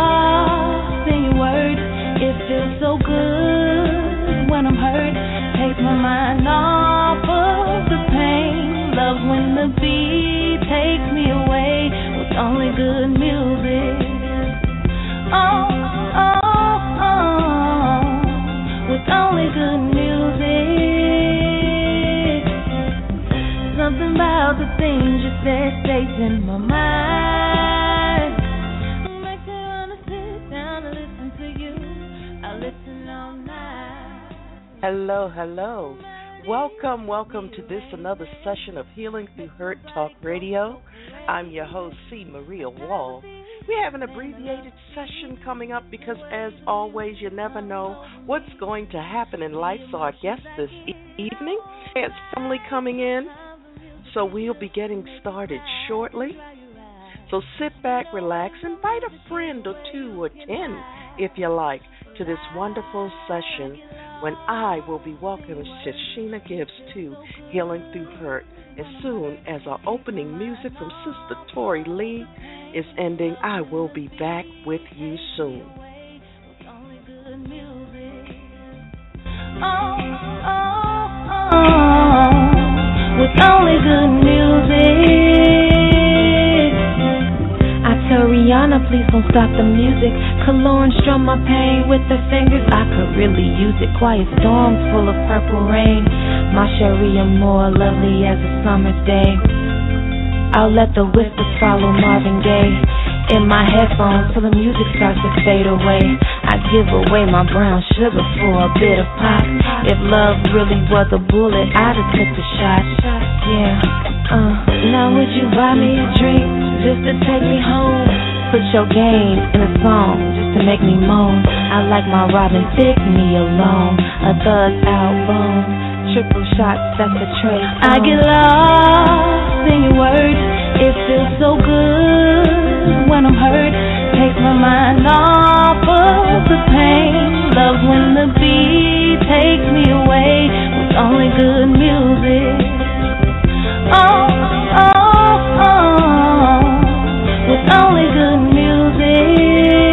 lost in your words. It feels so good when I'm hurt. Takes my mind off of the pain. Love when the beat takes me away with only good music. Oh, oh, oh, with only good music. Something about the things you said stays in my mind. Makes me wanna sit down and listen to you. I listen all night. Hello, hello. Welcome to this another session of Healing Through Hurt Talk Radio. I'm your host, C. Maria Wall. We have an abbreviated session coming up because, as always, you never know what's going to happen in life. So our guest this evening is family coming in, so we'll be getting started shortly. So sit back, relax, invite a friend or two or 10, if you like, to this wonderful session when I will be welcoming Shashina Gibbs to Healing Through Hurt. As soon as our opening music from Sister Tori Lee is ending, I will be back with you soon. With only good music. I tell Rihanna, please don't stop the music. Lauren strum my pain with her fingers. I could really use it. Quiet storms full of purple rain. My Sharia more lovely as a summer day. I'll let the whispers follow Marvin Gaye in my headphones till the music starts to fade away. I give away my brown sugar for a bit of pop. If love really was a bullet, I'd have took the shot. Yeah. Now would you buy me a drink just to take me home? Put your game in a song just to make me moan. I like my Robin Thicke, me alone. A thug album, triple shots, that's a trace. I get lost in your words. It feels so good when I'm hurt. Takes my mind off of the pain. Love when the beat takes me away with only good music. Oh, oh, oh, with only good music.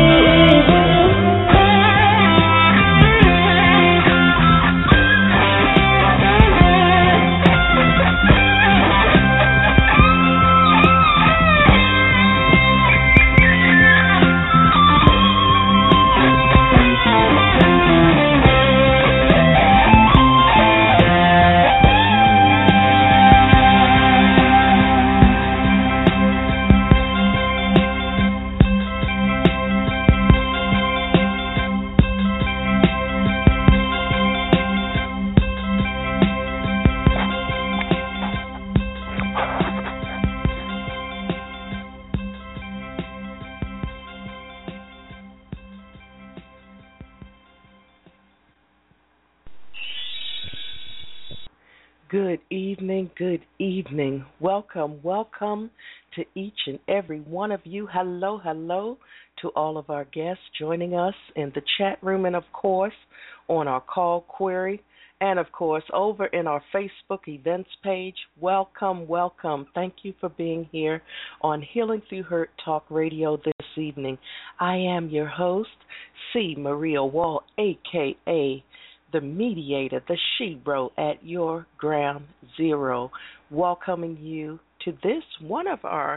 Good evening. Welcome to each and every one of you. Hello to all of our guests joining us in the chat room and, of course, on our call query and, of course, over in our Facebook events page. Welcome. Thank you for being here on Healing Through Hurt Talk Radio this evening. I am your host, C. Maria Wall, a.k.a. the mediator, the she-bro at your ground zero, welcoming you to this, one of our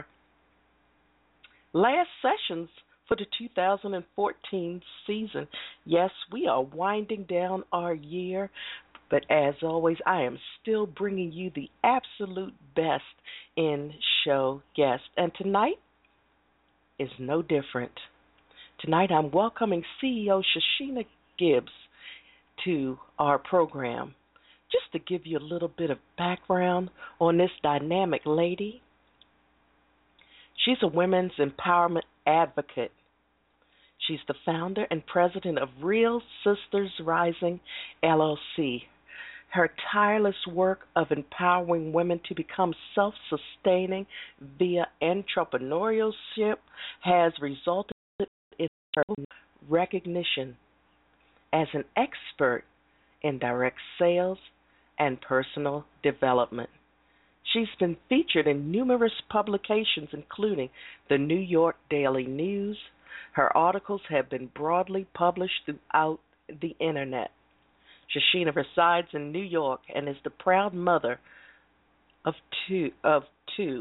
last sessions for the 2014 season. Yes, we are winding down our year, but as always, I am still bringing you the absolute best in show guests. And tonight is no different. Tonight I'm welcoming CEO Shashina Gibbs to our program. Just to give you a little bit of background on this dynamic lady, she's a women's empowerment advocate. She's the founder and president of Real Sisters Rising, LLC. Her tireless work of empowering women to become self-sustaining via entrepreneurship has resulted in her recognition as an expert in direct sales and personal development. She's been featured in numerous publications, including the New York Daily News. Her articles have been broadly published throughout the internet. Shashina resides in New York and is the proud mother of two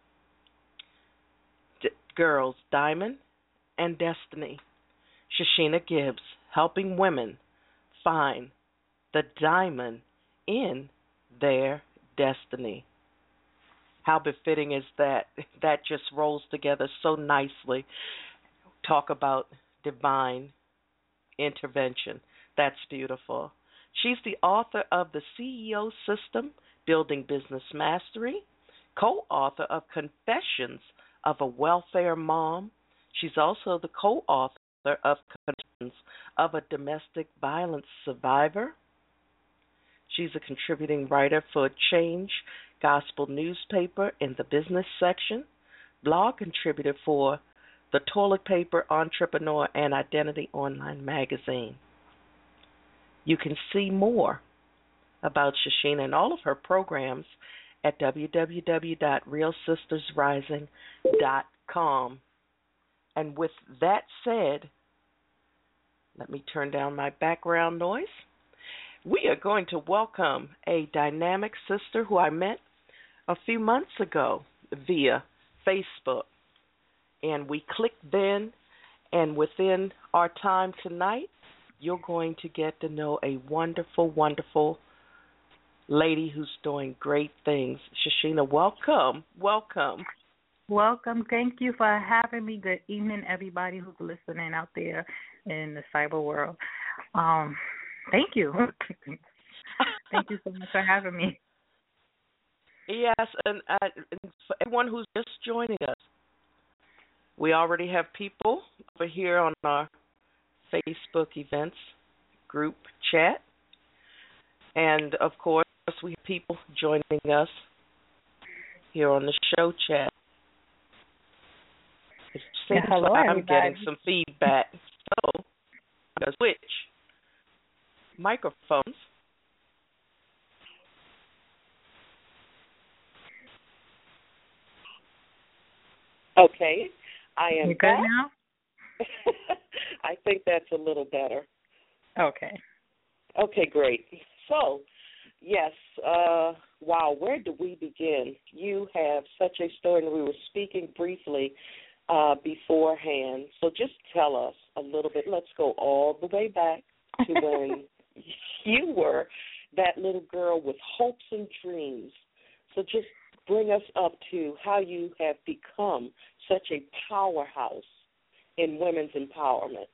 girls, Diamond and Destiny. Shashina Gibbs, helping women find the diamond in their destiny. How befitting is that? That just rolls together so nicely. Talk about divine intervention. That's beautiful. She's the author of The CEO System, Building Business Mastery, co-author of Confessions of a Welfare Mom. She's also the co-author of Confessions of a Domestic Violence Survivor. She's a contributing writer for Change Gospel newspaper in the business section, blog contributor for the Toilet Paper Entrepreneur and Identity Online magazine. You can see more about Shashina and all of her programs at www.realsistersrising.com. And with that said, let me turn down my background noise. We are going to welcome a dynamic sister who I met a few months ago via Facebook. And we clicked then, and within our time tonight, you're going to get to know a wonderful, wonderful lady who's doing great things. Shashina, welcome. Welcome. Welcome. Thank you for having me. Good evening, everybody who's listening out there in the cyber world. Thank you. Thank you so much for having me. Yes, and for everyone who's just joining us, we already have people over here on our Facebook events group chat. And, of course, we have people joining us here on the show chat. It seems hello, like I'm everybody. getting some feedback. So, I'm going to switch microphones. Okay, I am You good back. now? I think that's a little better. Okay. Okay, great. So, yes, wow, where do we begin? You have such a story, and we were speaking briefly beforehand. So just tell us a little bit. Let's go all the way back to when you were that little girl with hopes and dreams. So just bring us up to how you have become such a powerhouse in women's empowerment.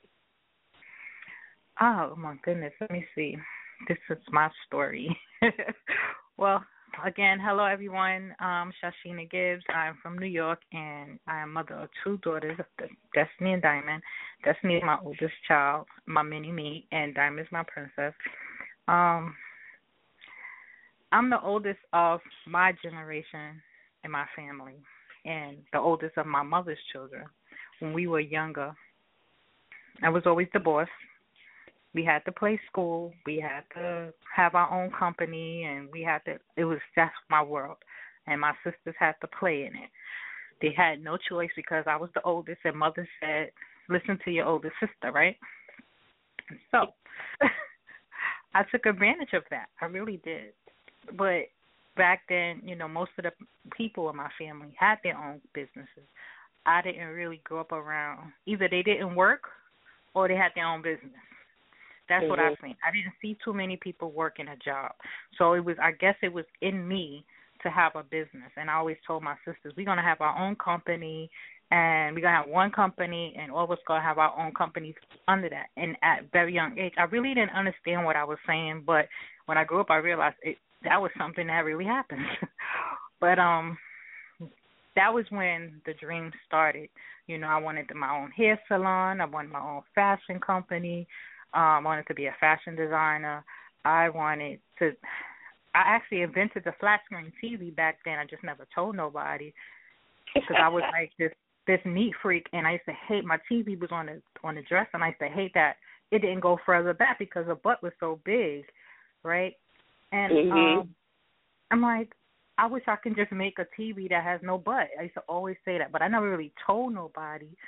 Oh, my goodness. Let me see. This is my story. Well, again, hello, everyone. I'm Shashina Gibbs. I'm from New York, and I am mother of two daughters, Destiny and Diamond. Destiny is my oldest child, my mini-me, and Diamond is my princess. I'm the oldest of my generation in my family, and the oldest of my mother's children. When we were younger, I was always the boss. We had to play school. We had to have our own company, and that's my world. And my sisters had to play in it. They had no choice because I was the oldest, and mother said, listen to your older sister, right? And so I took advantage of that. I really did. But back then, most of the people in my family had their own businesses. I didn't really grow up around, either they didn't work or they had their own business. That's what I've seen. I didn't see too many people working a job. So I guess it was in me to have a business. And I always told my sisters, we're going to have our own company, and we're going to have one company, and all of us going to have our own companies under that. And at a very young age, I really didn't understand what I was saying, but when I grew up, I realized that was something that really happened. But that was when the dream started. I wanted my own hair salon. I wanted my own fashion company. I wanted to be a fashion designer. I actually invented the flat screen TV back then. I just never told nobody because I was like this neat freak, and I used to hate my TV was on the dresser, and I used to hate that it didn't go further back because the butt was so big, right? And I'm like, I wish I could just make a TV that has no butt. I used to always say that, but I never really told nobody.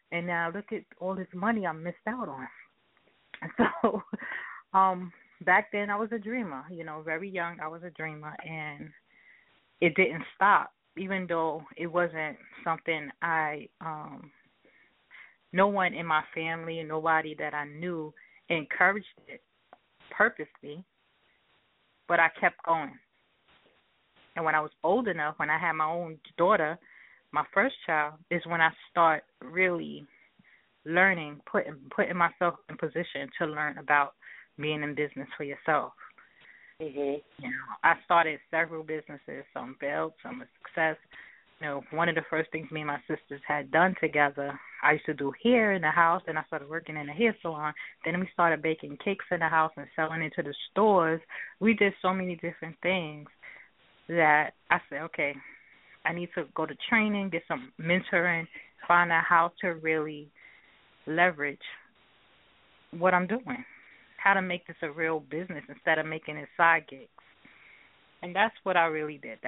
And now look at all this money I missed out on. So, back then I was a dreamer, very young. I was a dreamer, and it didn't stop, even though it wasn't something no one in my family and nobody that I knew encouraged it purposely, but I kept going. And when I was old enough, when I had my own daughter, my first child, is when I start really learning, putting myself in position to learn about being in business for yourself. Mm-hmm. I started several businesses, some failed, some a success. One of the first things me and my sisters had done together, I used to do hair in the house, and I started working in a hair salon. Then we started baking cakes in the house and selling into the stores. We did so many different things that I said, okay, I need to go to training, get some mentoring, find out how to really leverage what I'm doing, how to make this a real business instead of making it side gigs. And that's what I really did.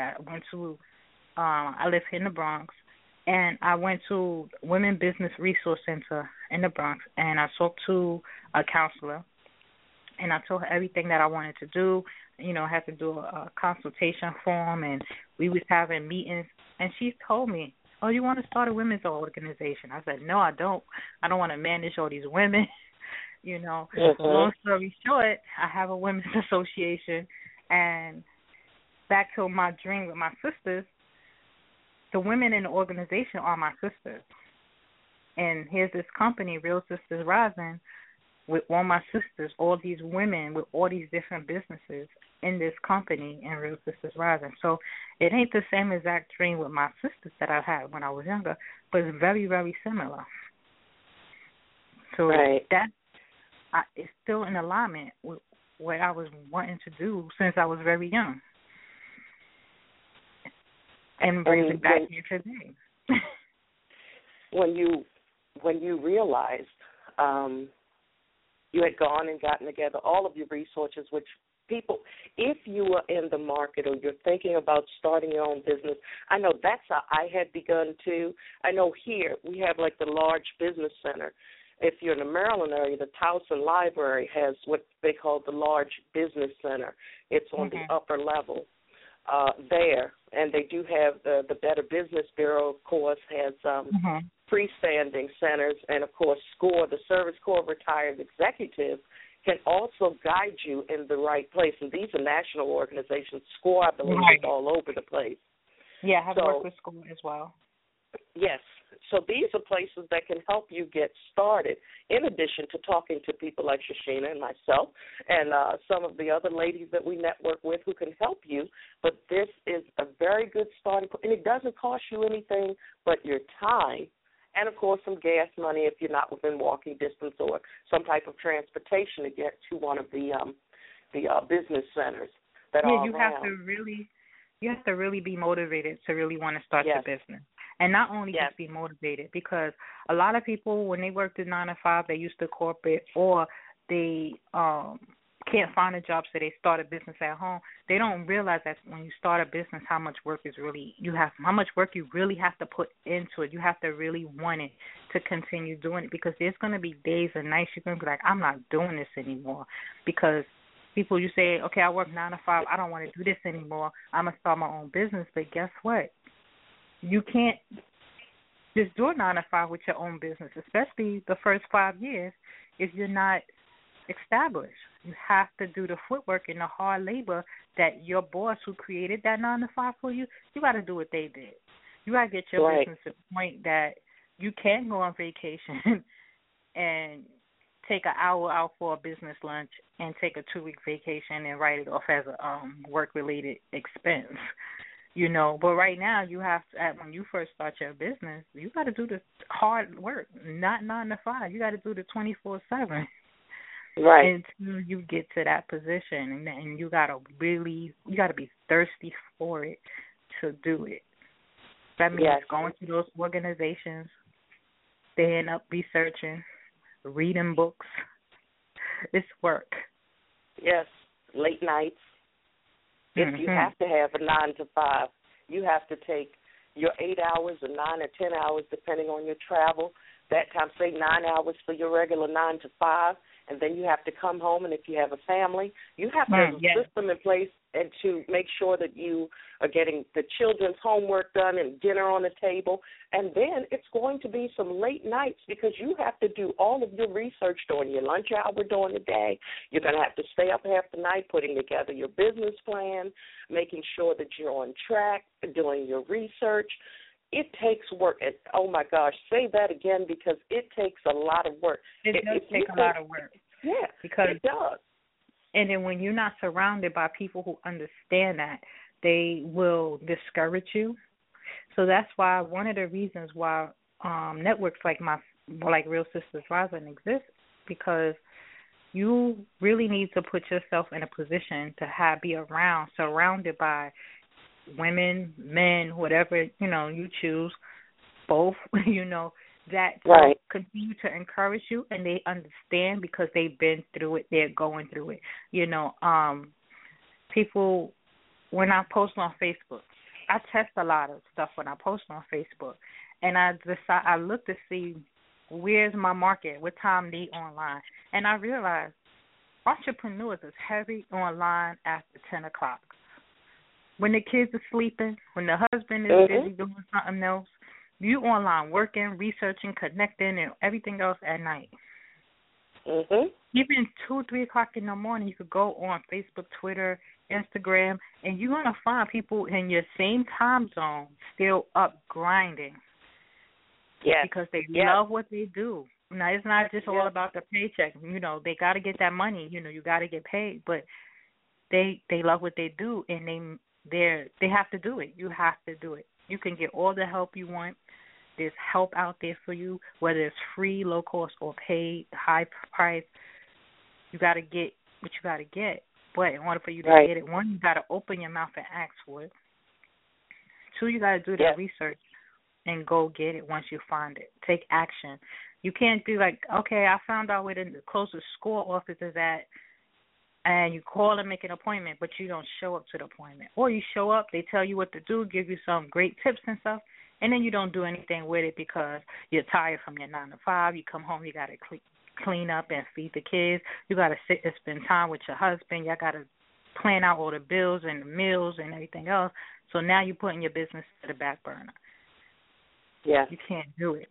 I live here in the Bronx, and I went to Women Business Resource Center in the Bronx, and I talked to a counselor, and I told her everything that I wanted to do. I had to do a consultation form, and we was having meetings, and she told me, oh, you want to start a women's organization? I said, no, I don't. I don't want to manage all these women. Mm-hmm. Long story short, I have a women's association, and back to my dream with my sisters, the women in the organization are my sisters. And here's this company, Real Sisters Rising, with all my sisters, all these women with all these different businesses in this company in Real Sisters Rising. So it ain't the same exact dream with my sisters that I had when I was younger, but it's very, very similar. So right. It's still in alignment with what I was wanting to do since I was very young. And brings it back here today. when you realized you had gone and gotten together all of your resources, which people, if you are in the market or you're thinking about starting your own business, I know that's how I had begun too. I know here we have like the large business center. If you're in the Maryland area, the Towson Library has what they call the large business center. It's on the upper level. There, and they do have the Better Business Bureau, of course, has freestanding centers, and, of course, SCORE, the Service Corps of Retired Executives, can also guide you in the right place. And these are national organizations. SCORE, I believe, is all over the place. Yeah, I have worked with SCORE as well. Yes. So these are places that can help you get started, in addition to talking to people like Shashina and myself and some of the other ladies that we network with who can help you. But this is a very good starting point, and it doesn't cost you anything but your time and, of course, some gas money if you're not within walking distance or some type of transportation to get to one of the business centers that are you around. You have to really be motivated to really want to start your business. And not only just be motivated, because a lot of people, when they worked at 9 to 5, they used to corporate, or they can't find a job, so they start a business at home. They don't realize that when you start a business, how much work how much work you really have to put into it. You have to really want it to continue doing it, because there's going to be days and nights you're going to be like, I'm not doing this anymore, because people, you say, okay, I work 9 to 5, I don't want to do this anymore, I'm going to start my own business. But guess what? You can't just do a 9 to 5 with your own business, especially the first 5 years, if you're not established. You have to do the footwork and the hard labor that your boss who created that 9 to 5 for you, you got to do what they did. You got to get your business to the point that you can go on vacation and take an hour out for a business lunch and take a 2-week vacation and write it off as a work-related expense. But right now you have to, when you first start your business, you got to do the hard work, not 9 to 5. You got to do the 24/7. Right. Until you get to that position, and you got to be thirsty for it to do it. That means going to those organizations, staying up, researching, reading books. It's work. Yes, late nights. If you have to have a 9 to 5, you have to take your 8 hours or 9 or 10 hours, depending on your travel, that time, say 9 hours for your regular 9 to 5, and then you have to come home, and if you have a family, you have to have a system in place and to make sure that you are getting the children's homework done and dinner on the table. And then it's going to be some late nights because you have to do all of your research during your lunch hour during the day. You're going to have to stay up half the night putting together your business plan, making sure that you're on track, doing your research. It takes work. And, oh, my gosh, say that again because it takes a lot of work. It does take a lot of work. Yeah, because it does. And then when you're not surrounded by people who understand that, they will discourage you. So that's why one of the reasons why networks like Real Sisters Rising exist, because you really need to put yourself in a position to be surrounded by women, men, whatever, you choose, both, that continue to encourage you, and they understand because they've been through it, they're going through it. People, when I post on Facebook, I test a lot of stuff when I post on Facebook, and I look to see where's my market, what time they online, and I realize entrepreneurs is heavy online after 10 o'clock. When the kids are sleeping, when the husband is busy doing something else, you online working, researching, connecting, and everything else at night. Even 2, 3 o'clock in the morning, you could go on Facebook, Twitter, Instagram, and you're going to find people in your same time zone still up grinding. Yeah. Because they love what they do. Now, it's not just all about the paycheck. They got to get that money. You got to get paid. But they love what they do, and they have to do it. You have to do it. You can get all the help you want. There's help out there for you, whether it's free, low cost, or paid, high price. You got to get what you got to get. But in order for you to get it, one, you got to open your mouth and ask for it. 2, you got to do the research and go get it once you find it. Take action. You can't be like, okay, I found out where the closest school office is at, and you call and make an appointment, but you don't show up to the appointment. Or you show up, they tell you what to do, give you some great tips and stuff, and then you don't do anything with it because you're tired from your 9 to 5. You come home, you got to clean up and feed the kids. You got to sit and spend time with your husband. You got to plan out all the bills and the meals and everything else. So now you're putting your business to the back burner. Yeah. You can't do it.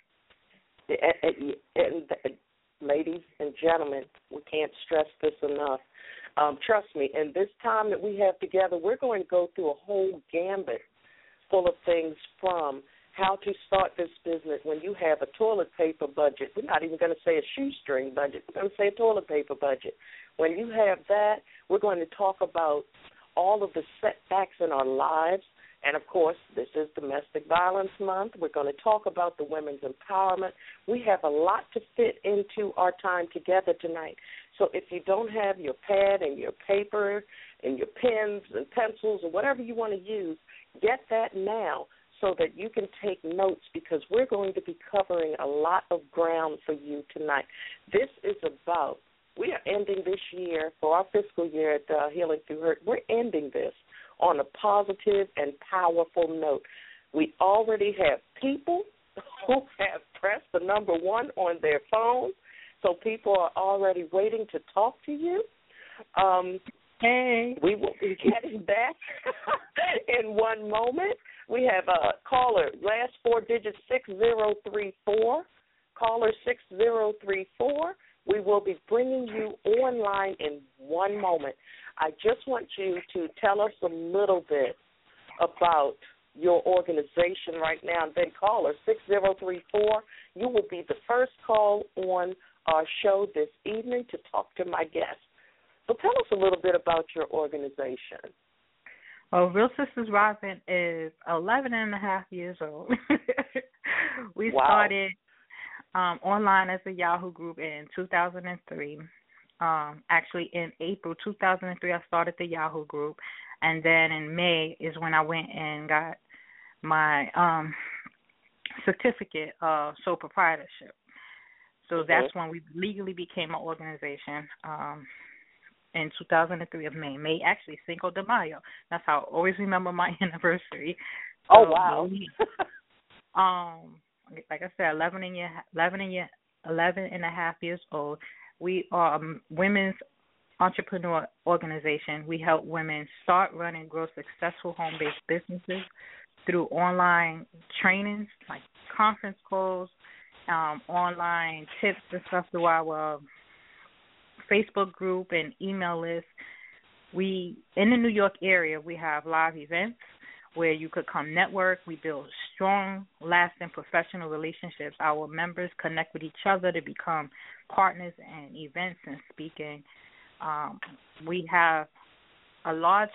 And ladies and gentlemen, we can't stress this enough. Trust me, in this time that we have together, we're going to go through a whole gambit full of things, from how to start this business when you have a toilet paper budget. We're not even going to say a shoestring budget. We're going to say a toilet paper budget. When you have that, we're going to talk about all of the setbacks in our lives. And, of course, this is Domestic Violence Month. We're going to talk about the women's empowerment. We have a lot to fit into our time together tonight. So if you don't have your pad and your paper and your pens and pencils or whatever you want to use, get that now so that you can take notes, because we're going to be covering a lot of ground for you tonight. This is about, we are ending this year, for our fiscal year at Healing Through Hurt, we're ending this on a positive and powerful note. We already have people who have pressed the number 1 on their phone, so people are already waiting to talk to you. Hey. We will be getting back in one moment. We have a caller, last 4 digits, 6034. Caller 6034. We will be bringing you online in one moment. I just want you to tell us a little bit about your organization right now, and then caller 6034. You will be the first call on our show this evening to talk to my guest. So tell us a little bit about your organization. Well, Real Sisters Rising is 11 and a half years old. We started online as a Yahoo group in 2003. Actually, in April 2003, I started the Yahoo group, and then in May is when I went and got my certificate of sole proprietorship. So that's when we legally became an organization in 2003 of May, actually Cinco de Mayo. That's how I always remember my anniversary. Oh, wow. like I said, 11 and a half years old. We are a women's entrepreneur organization. We help women start, run, and grow successful home-based businesses through online trainings, like conference calls, online tips and stuff through our Facebook group and email list. We, in the New York area, we have live events where you could come network. We build strong, lasting professional relationships. Our members connect with each other to become partners in events and speaking. We have a large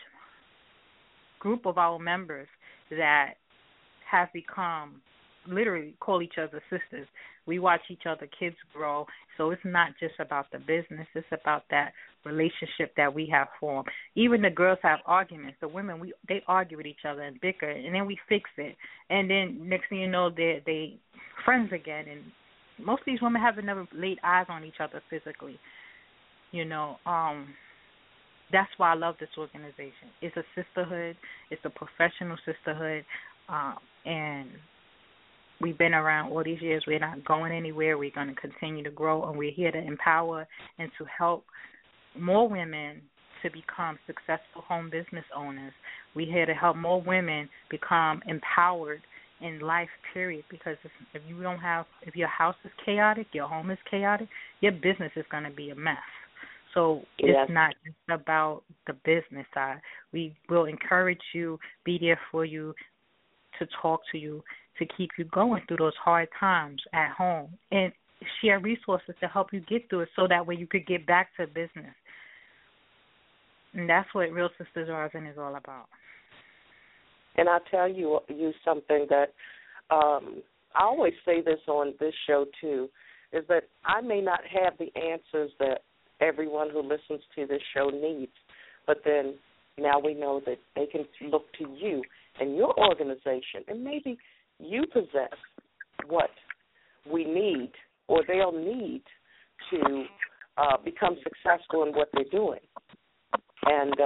group of our members that have become, literally call each other sisters. We watch each other kids grow. So it's not just about the business. It's about that relationship that we have formed. Even the girls have arguments. The women, they argue with each other and bicker, and then we fix it. And then next thing you know, they friends again. And most of these women haven't never laid eyes on each other physically. You know, that's why I love this organization. It's a sisterhood. It's a professional sisterhood. And we've been around all these years. We're not going anywhere. We're going to continue to grow, and we're here to empower and to help more women to become successful home business owners. We're here to help more women become empowered in life, period, because if your house is chaotic, your home is chaotic, your business is going to be a mess. So It's not just about the business side. We will encourage you, be there for you, to talk to you, to keep you going through those hard times at home, and share resources to help you get through it so that way you could get back to business. And that's what Real Sisters Rising is all about. And I'll tell you something that I always say this on this show, too, is that I may not have the answers that everyone who listens to this show needs, but then now we know that they can look to you and your organization, and maybe you possess what we need or they'll need to become successful in what they're doing. And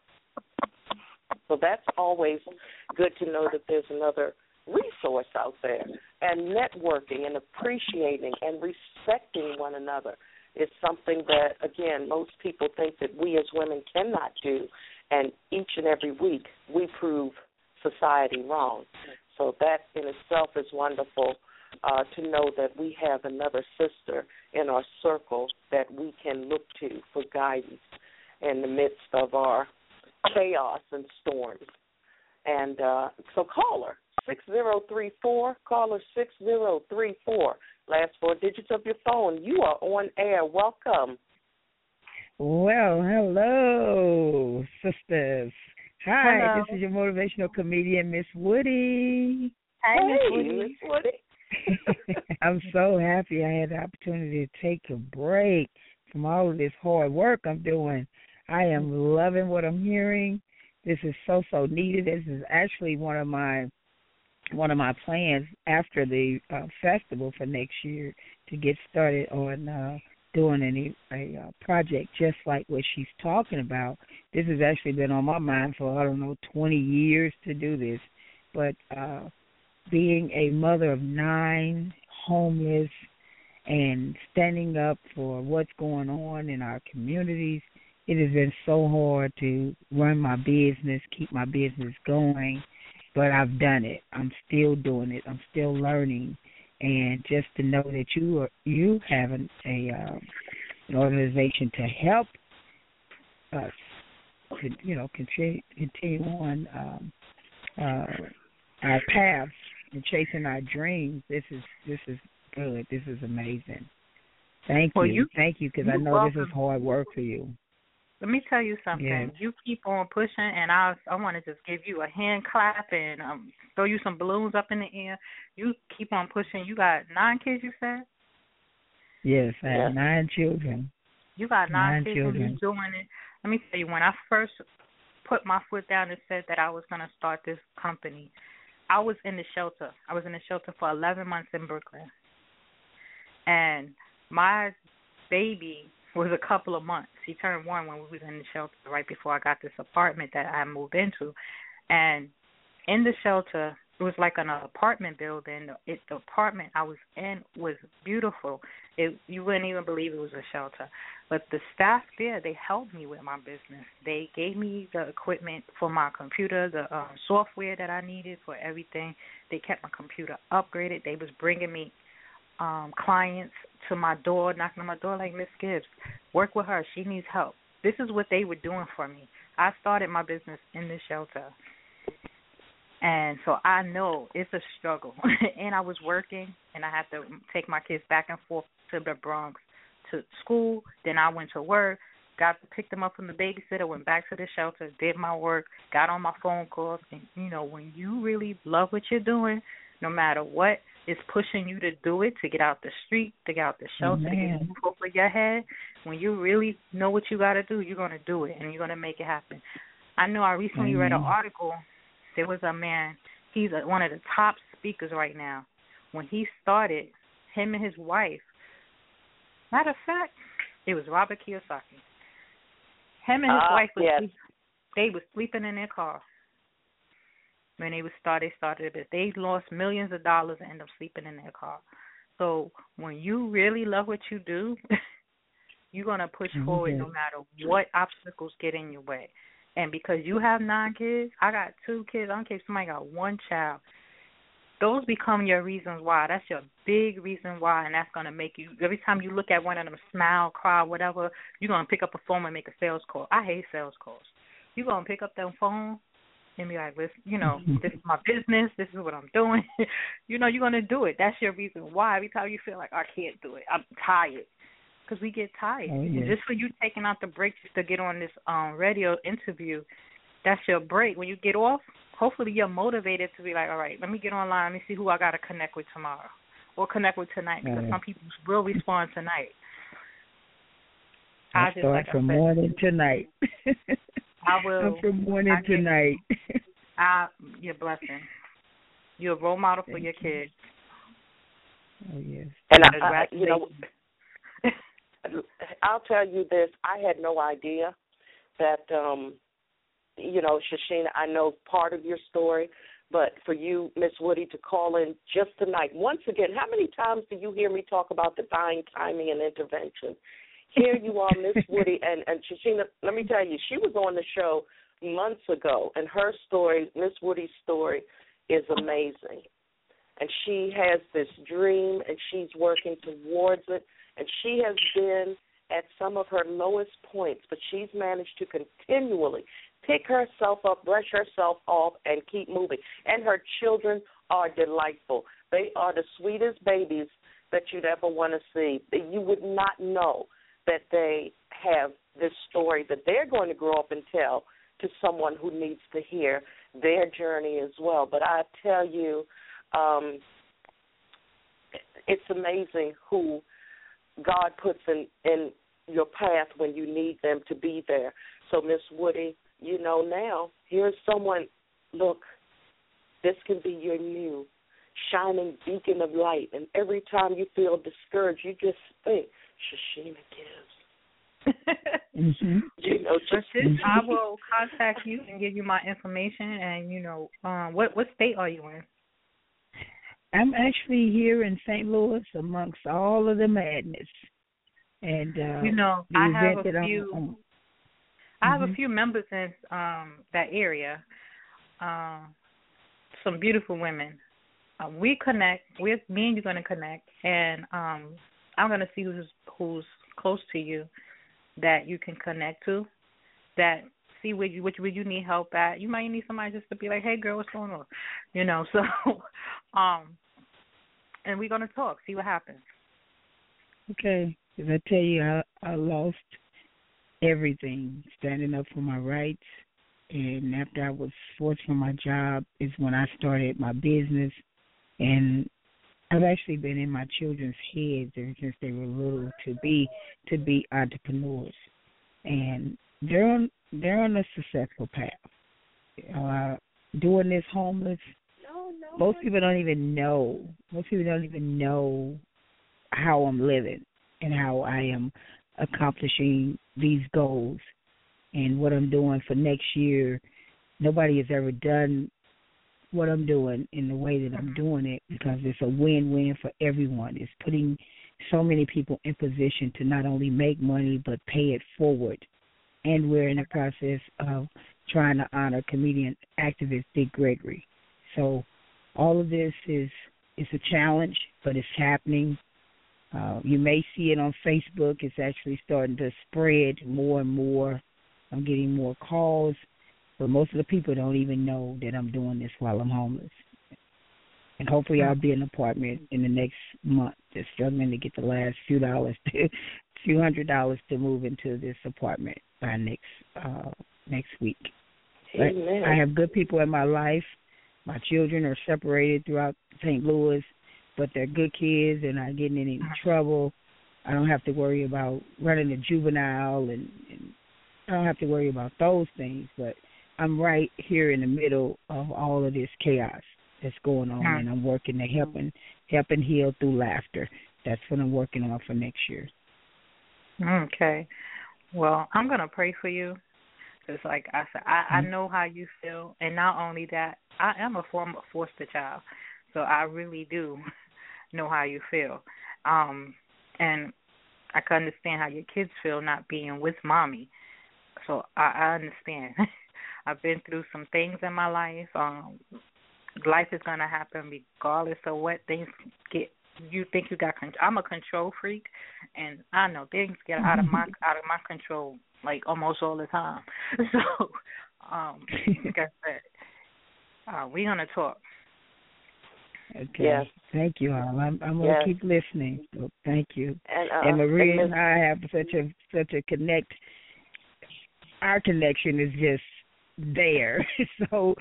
so that's always good to know that there's another resource out there. And networking and appreciating and respecting one another is something that, again, most people think that we as women cannot do. And each and every week we prove society wrong. So that in itself is wonderful to know that we have another sister in our circle that we can look to for guidance in the midst of our chaos and storms. And so caller 6034, caller 6034, last four digits of your phone. You are on air. Welcome. Well, hello, sisters. Hi, hello. This is your motivational comedian, Miss Woody. Hey, Miss Woody. I'm so happy I had the opportunity to take a break from all of this hard work I'm doing. I am loving what I'm hearing. This is so needed. This is actually one of my plans after the festival for next year to get started on doing a project just like what she's talking about. This has actually been on my mind for, 20 years to do this. But being a mother of 9, homeless, and standing up for what's going on in our communities, it has been so hard to run my business, keep my business going, but I've done it. I'm still doing it. I'm still learning. And just to know that you have an organization to help us, to continue on our paths and chasing our dreams. This is good. This is amazing. Thank you, because I know welcome. This is hard work for you. Let me tell you something. Yes. You keep on pushing, and I want to just give you a hand clap and throw you some balloons up in the air. You keep on pushing. You got 9 kids, you said? Yes, I have 9 children. You got 9 kids children. and you're doing it. Let me tell you, when I first put my foot down and said that I was going to start this company, I was in the shelter. I was in the shelter for 11 months in Brooklyn. And my baby was a couple of months. He turned 1 when we was in the shelter right before I got this apartment that I moved into. And in the shelter, it was like an apartment building. The apartment I was in was beautiful. You wouldn't even believe it was a shelter. But the staff there, they helped me with my business. They gave me the equipment for my computer, the software that I needed for everything. They kept my computer upgraded. They was bringing me clients to my door, knocking on my door like, Miss Gibbs, work with her. She needs help. This is what they were doing for me. I started my business in this shelter. And so I know it's a struggle. And I was working, and I had to take my kids back and forth to the Bronx to school. Then I went to work, picked them up from the babysitter, went back to the shelter, did my work, got on my phone calls. And, when you really love what you're doing, no matter what is pushing you to do it, to get out the street, to get out the shelter, to get a roof over your head, when you really know what you got to do, you're going to do it, and you're going to make it happen. I know I recently read an article. There was a man, he's one of the top speakers right now. When he started, him and his wife, matter of fact, it was Robert Kiyosaki. Him and his wife, they were sleeping in their car. When they started it. They lost millions of dollars and ended up sleeping in their car. So when you really love what you do, you're going to push forward no matter what obstacles get in your way. And because you have 9 kids, I got 2 kids. I don't care if somebody got 1 child. Those become your reasons why. That's your big reason why, and that's going to make you, every time you look at one of them, smile, cry, whatever, you're going to pick up a phone and make a sales call. I hate sales calls. You're going to pick up that phone and be like, listen, this is my business. This is what I'm doing. You're going to do it. That's your reason why. Every time you feel like, I can't do it, I'm tired. Because we get tired. Just for you taking out the break just to get on this radio interview, that's your break. When you get off, hopefully you're motivated to be like, all right, let me get online. Let me see who I got to connect with tomorrow or connect with tonight, because some people will respond tonight. I start from morning to night. I will. I'm from morning to night. You're a blessing. You're a role model for your kids. Oh, yes. And I'll tell you this. I had no idea that, Shashina, I know part of your story, but for you, Miss Woody, to call in just tonight. Once again, how many times do you hear me talk about divine timing and intervention? Here you are, Miss Woody, and Shashina, let me tell you, she was on the show months ago, and her story, Miss Woody's story, is amazing. And she has this dream, and she's working towards it. And she has been at some of her lowest points, but she's managed to continually pick herself up, brush herself off, and keep moving. And her children are delightful. They are the sweetest babies that you'd ever want to see. You would not know that they have this story that they're going to grow up and tell to someone who needs to hear their journey as well. But I tell you, it's amazing who God puts in your path when you need them to be there. So, Miss Woody, now, here's someone, look, this can be your new shining beacon of light. And every time you feel discouraged, you just think, Shashina Gibbs. I will contact you and give you my information. And, what state are you in? I'm actually here in St. Louis amongst all of the madness. And I have a few. I have a few members in that area. Some beautiful women. We connect. Me and you're going to connect, and I'm going to see who's close to you that you can connect to. That see where you need help at. You might need somebody just to be like, hey girl, what's going on? So and we're going to talk, see what happens. Okay. Because I tell you, I lost everything standing up for my rights. And after I was forced from my job is when I started my business. And I've actually been in my children's heads ever since they were little to be entrepreneurs. And they're on a successful path. Doing this homeless, most people don't even know. Most people don't even know how I'm living and how I am accomplishing these goals and what I'm doing for next year. Nobody has ever done what I'm doing in the way that I'm doing it because it's a win-win for everyone. It's putting so many people in position to not only make money but pay it forward. And we're in the process of trying to honor comedian activist Dick Gregory. So all of this is a challenge, but it's happening. You may see it on Facebook. It's actually starting to spread more and more. I'm getting more calls, but most of the people don't even know that I'm doing this while I'm homeless. And hopefully I'll be in an apartment in the next month, just struggling to get the last few $100 to move into this apartment by next week. Amen. I have good people in my life. My children are separated throughout St. Louis, but they're good kids. They're not getting in any trouble. I don't have to worry about running a juvenile, and I don't have to worry about those things. But I'm right here in the middle of all of this chaos that's going on, and I'm working to help and heal through laughter. That's what I'm working on for next year. Okay. Well, I'm going to pray for you. It's like I said, I know how you feel, and not only that, I am a former foster child, so I really do know how you feel. And I can understand how your kids feel not being with mommy. So I understand. I've been through some things in my life. Life is going to happen regardless of what things get. You think you got control. I'm a control freak, and I know things get out of my control like almost all the time. So, like I said, we're gonna talk. Okay. Yes. Thank you, all. I'm gonna keep listening. So thank you. And Maria and I have such a connect. Our connection is just there. So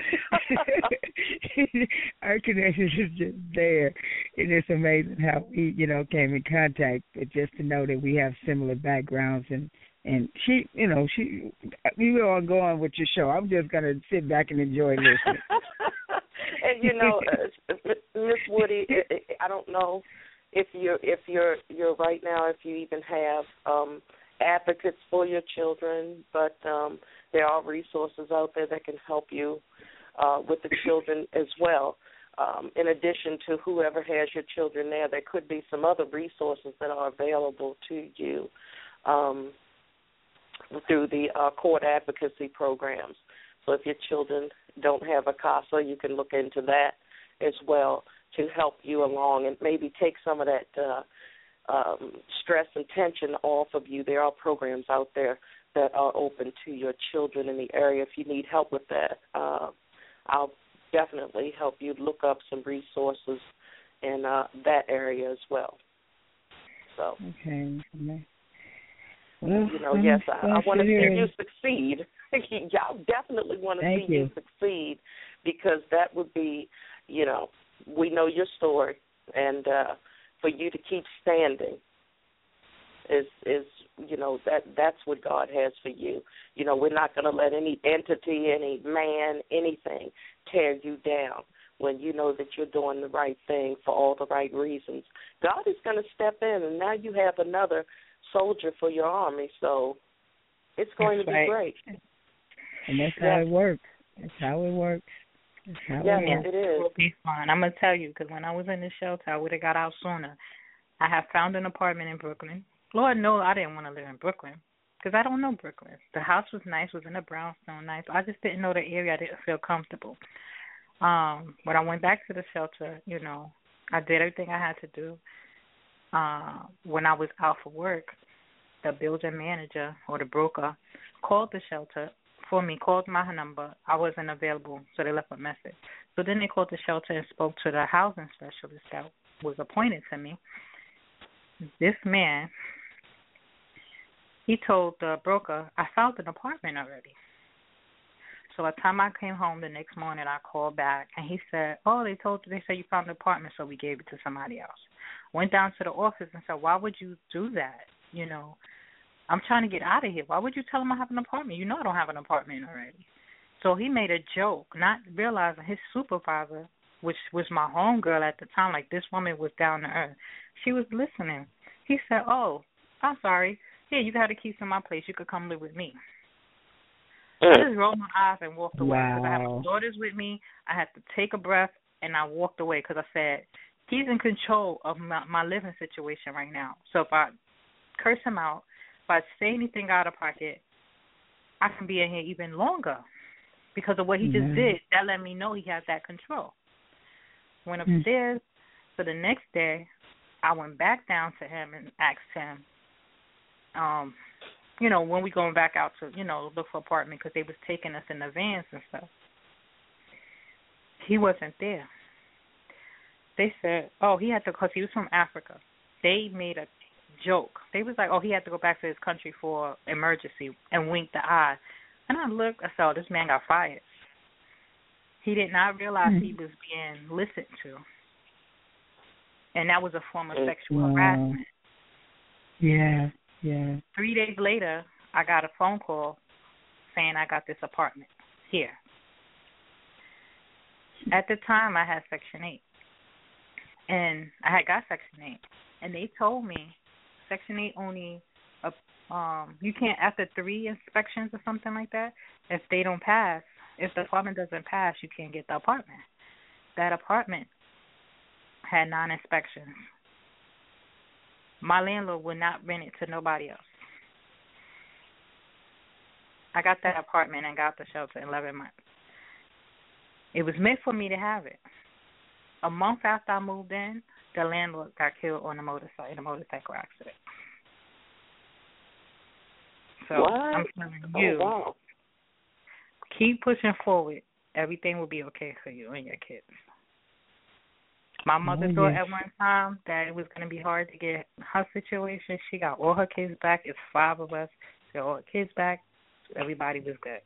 our connection is just there. And it's amazing how we, came in contact, but just to know that we have similar backgrounds and she, we were all going with your show. I'm just gonna sit back and enjoy listening. And Miss Woody, I don't know if you're right now, if you even have advocates for your children, but there are resources out there that can help you with the children as well. In addition to whoever has your children there could be some other resources that are available to you through the court advocacy programs. So if your children don't have a CASA, you can look into that as well to help you along and maybe take some of that stress and tension off of you. There are programs out there that are open to your children in the area. If you need help with that, I'll definitely help you look up some resources in that area as well. So, okay. Well, yes, I want to see you succeed. Y'all definitely want to see you succeed because that would be, we know your story, and for you to keep standing is that's what God has for you. We're not going to let any entity, any man, anything tear you down when you know that you're doing the right thing for all the right reasons. God is going to step in, and now you have another soldier for your army, so it's going to be great. And that's how it works. That's how it works. It is. It will be fun. I'm going to tell you, because when I was in the shelter, I would have got out sooner. I have found an apartment in Brooklyn. Lord knows I didn't want to live in Brooklyn because I don't know Brooklyn. The house was nice, was in a brownstone, nice. I just didn't know the area. I didn't feel comfortable. When I went back to the shelter, I did everything I had to do. When I was out for work, the building manager or the broker called the shelter for me, called my number. I wasn't available, so they left a message. So then they called the shelter and spoke to the housing specialist that was appointed to me. This man, he told the broker, I found an apartment already. So by the time I came home the next morning, I called back, and he said, they said you found an apartment, so we gave it to somebody else. Went down to the office and said, why would you do that? I'm trying to get out of here. Why would you tell him I have an apartment? I don't have an apartment already. So he made a joke, not realizing his supervisor, which was my homegirl at the time, like this woman was down to earth. She was listening. He said, oh, I'm sorry. Here, you got the keys to my place. You could come live with me. I just rolled my eyes and walked away because I have Wow. my daughters with me. I had to take a breath, and I walked away because I said, he's in control of my living situation right now. So if I curse him out, if I say anything out of pocket, I can be in here even longer because of what he just did. That let me know he has that control. Went upstairs. So the next day, I went back down to him and asked him, when we going back out to, look for an apartment because they was taking us in the vans and stuff. He wasn't there. They said, he had to, because he was from Africa. They made a joke. They was like, he had to go back to his country for emergency and winked the eye. And I looked, I saw this man got fired. He did not realize he was being listened to. And that was a form of sexual harassment. Yeah. 3 days later, I got a phone call saying I got this apartment here. At the time, I had Section 8. And I had got Section 8. And they told me Section 8 only, you can't, after 3 inspections or something like that, if they don't pass, if the apartment doesn't pass, you can't get the apartment. That apartment had 9 inspections. My landlord would not rent it to nobody else. I got that apartment and got the shelter in 11 months. It was meant for me to have it. A month after I moved in, the landlord got killed on a motorcycle accident. So what? I'm telling you, wow. keep pushing forward. Everything will be okay for you and your kids. My mother thought at one time that it was going to be hard to get her situation. She got all her kids back. It's 5 of us. She got all her kids back. Everybody was good.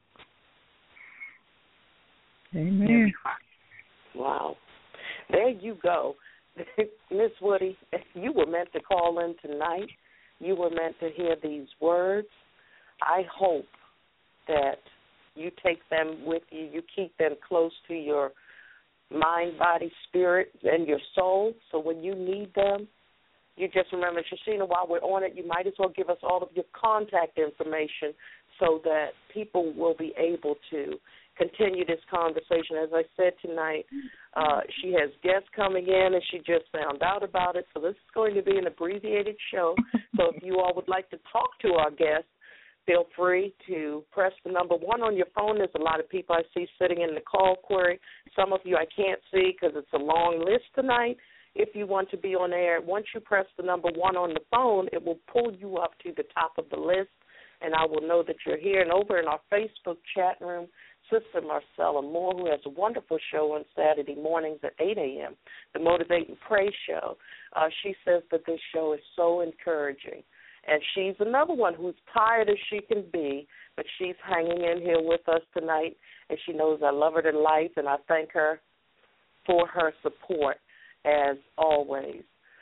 Amen. Wow. There you go. Miss Woody, you were meant to call in tonight. You were meant to hear these words. I hope that you take them with you. You keep them close to your mind, body, spirit, and your soul. So when you need them, you just remember, Shashina, while we're on it, you might as well give us all of your contact information so that people will be able to continue this conversation. As I said tonight, she has guests coming in, and she just found out about it. So this is going to be an abbreviated show. So if you all would like to talk to our guests, feel free to press the number 1 on your phone. There's a lot of people I see sitting in the call query. Some of you I can't see because it's a long list tonight. If you want to be on air, once you press the number 1 on the phone, it will pull you up to the top of the list, and I will know that you're here. And over in our Facebook chat room, Sister Marcella Moore, who has a wonderful show on Saturday mornings at 8 a.m., the Motivate and Pray show, she says that this show is so encouraging. And she's another one who's tired as she can be, but she's hanging in here with us tonight, and she knows I love her to life, and I thank her for her support as always.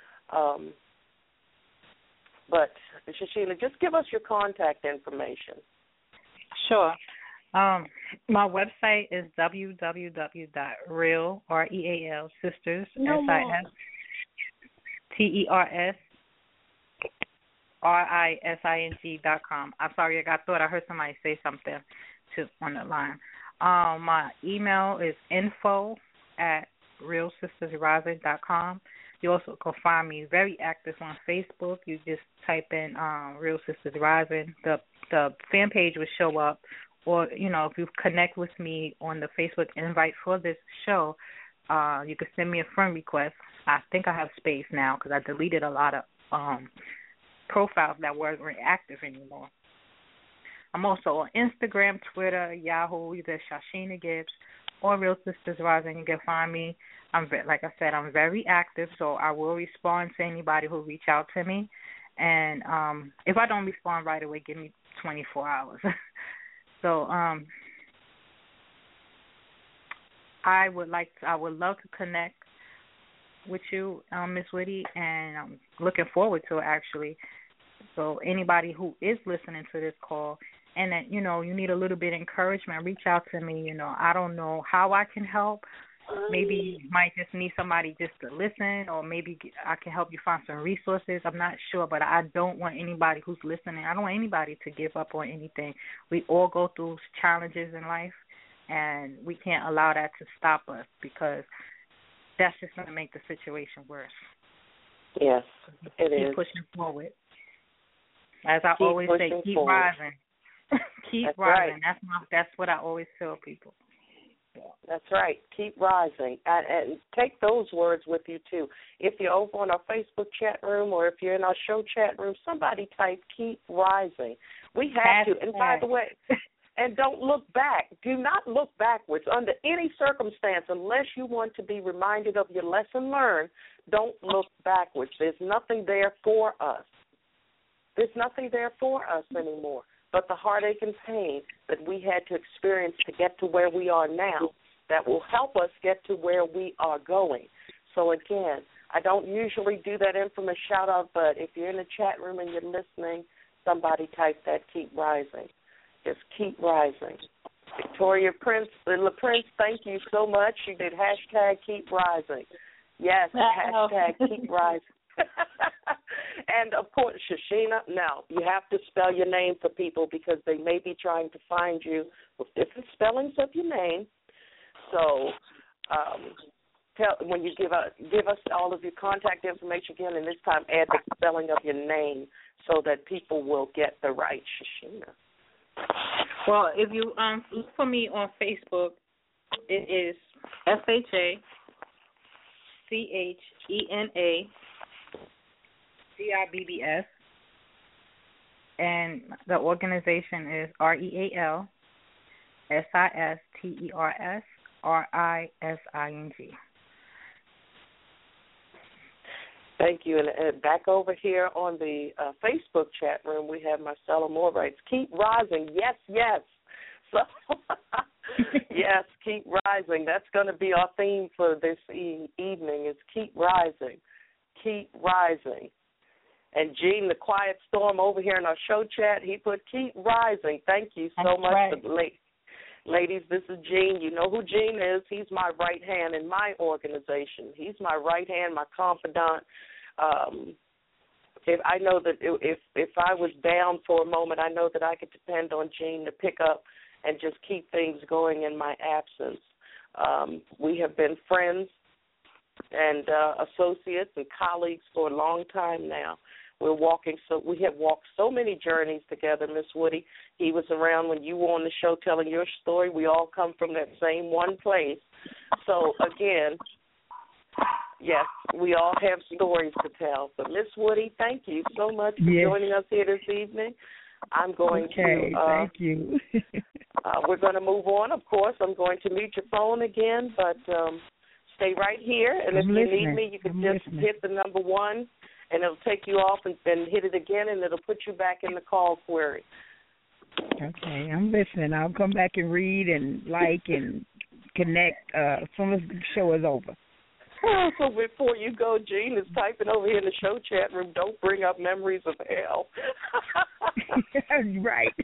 But, Shashina, just give us your contact information. Sure. My website is www.real, R-E-A-L, sisters, SISTERRISING.com. I'm sorry, I thought I heard somebody say something on the line. My email is info@realsistersrising.com. You also can find me very active on Facebook. You just type in Real Sisters Rising. The fan page will show up. Or, if you connect with me on the Facebook invite for this show, you can send me a friend request. I think I have space now because I deleted a lot of profiles that weren't active anymore. I'm also on Instagram, Twitter, Yahoo, either Shashina Gibbs or Real Sisters Rising. You can find me. Like I said, I'm very active, so I will respond to anybody who reach out to me. And if I don't respond right away, give me 24 hours. So I would love to connect with you, Ms. Woody, and I'm looking forward to it, actually. So anybody who is listening to this call and that, you need a little bit of encouragement, reach out to me. I don't know how I can help. maybe you might just need somebody just to listen, or maybe I can help you find some resources. I'm not sure, but I don't want anybody who's listening, I don't want anybody to give up on anything. We all go through challenges in life, and we can't allow that to stop us, because that's just going to make the situation worse. Yes, it is. Keep pushing forward. As I Keep always say, keep forward. rising. Keep That's rising. right. That's what I always tell people. That's right. Keep rising. And take those words with you, too. If you're over on our Facebook chat room, or if you're in our show chat room, somebody type keep rising. We have to. And by the way, and don't look back. Do not look backwards under any circumstance unless you want to be reminded of your lesson learned. Don't look backwards. There's nothing there for us. There's nothing there for us anymore but the heartache and pain that we had to experience to get to where we are now that will help us get to where we are going. So, again, I don't usually do that infamous shout-out, but if you're in the chat room and you're listening, somebody type that keep rising. Just keep rising. Victoria Prince, LaPrince, thank you so much. You did hashtag keep rising. Yes, hashtag keep rising. And, of course, Shashina, now, you have to spell your name for people because they may be trying to find you with different spellings of your name. So when you give us all of your contact information again, and this time add the spelling of your name so that people will get the right Shashina. Well, if you look for me on Facebook, it is SHACHENAGIBBS, and the organization is REALSISTERSRISING. Thank you. And back over here on the Facebook chat room, we have Marcella Moore writes, keep rising. Yes, yes. So, yes, keep rising. That's going to be our theme for this evening is keep rising. Keep rising. And Gene, the quiet storm over here in our show chat, he put keep rising. Thank you so much. Right. Ladies, this is Gene. You know who Gene is. He's my right hand in my organization. He's my right hand, my confidant. If I know that if I was down for a moment, I know that I could depend on Gene to pick up and just keep things going in my absence. We have been friends and associates and colleagues for a long time now. We have walked so many journeys together, Miss Woody. He was around when you were on the show telling your story. We all come from that same one place. So, again, yes, we all have stories to tell. But, Miss Woody, thank you so much for joining us here this evening. I'm going to thank you. We're going to move on, of course. I'm going to mute your phone again, but stay right here. And if you need me, you can just hit the number 1, and it'll take you off and hit it again, and it'll put you back in the call query. Okay, I'm listening. I'll come back and read and like and connect as soon as the show is over. So before you go, Gene is typing over here in the show chat room, don't bring up memories of hell. Right.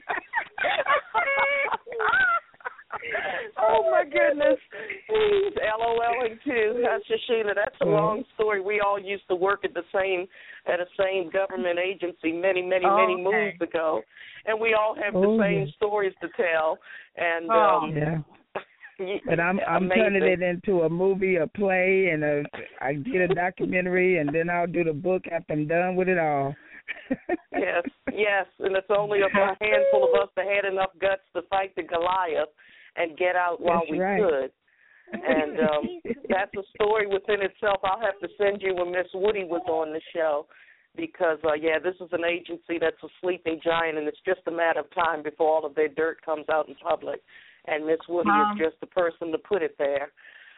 Oh, my goodness. He's LOLing too. Shashina, that's a long story. We all used to work at a same government agency many moons ago, and we all have the same stories to tell. And yeah. But I'm turning it into a movie, a play, and I get a documentary, and then I'll do the book after I'm done with it all. Yes, and it's only a handful of us that had enough guts to fight the Goliath and get out while we could. And that's a story within itself. I'll have to send you when Miss Woody was on the show because, this is an agency that's a sleeping giant, and it's just a matter of time before all of their dirt comes out in public. And Miss Woody is just the person to put it there.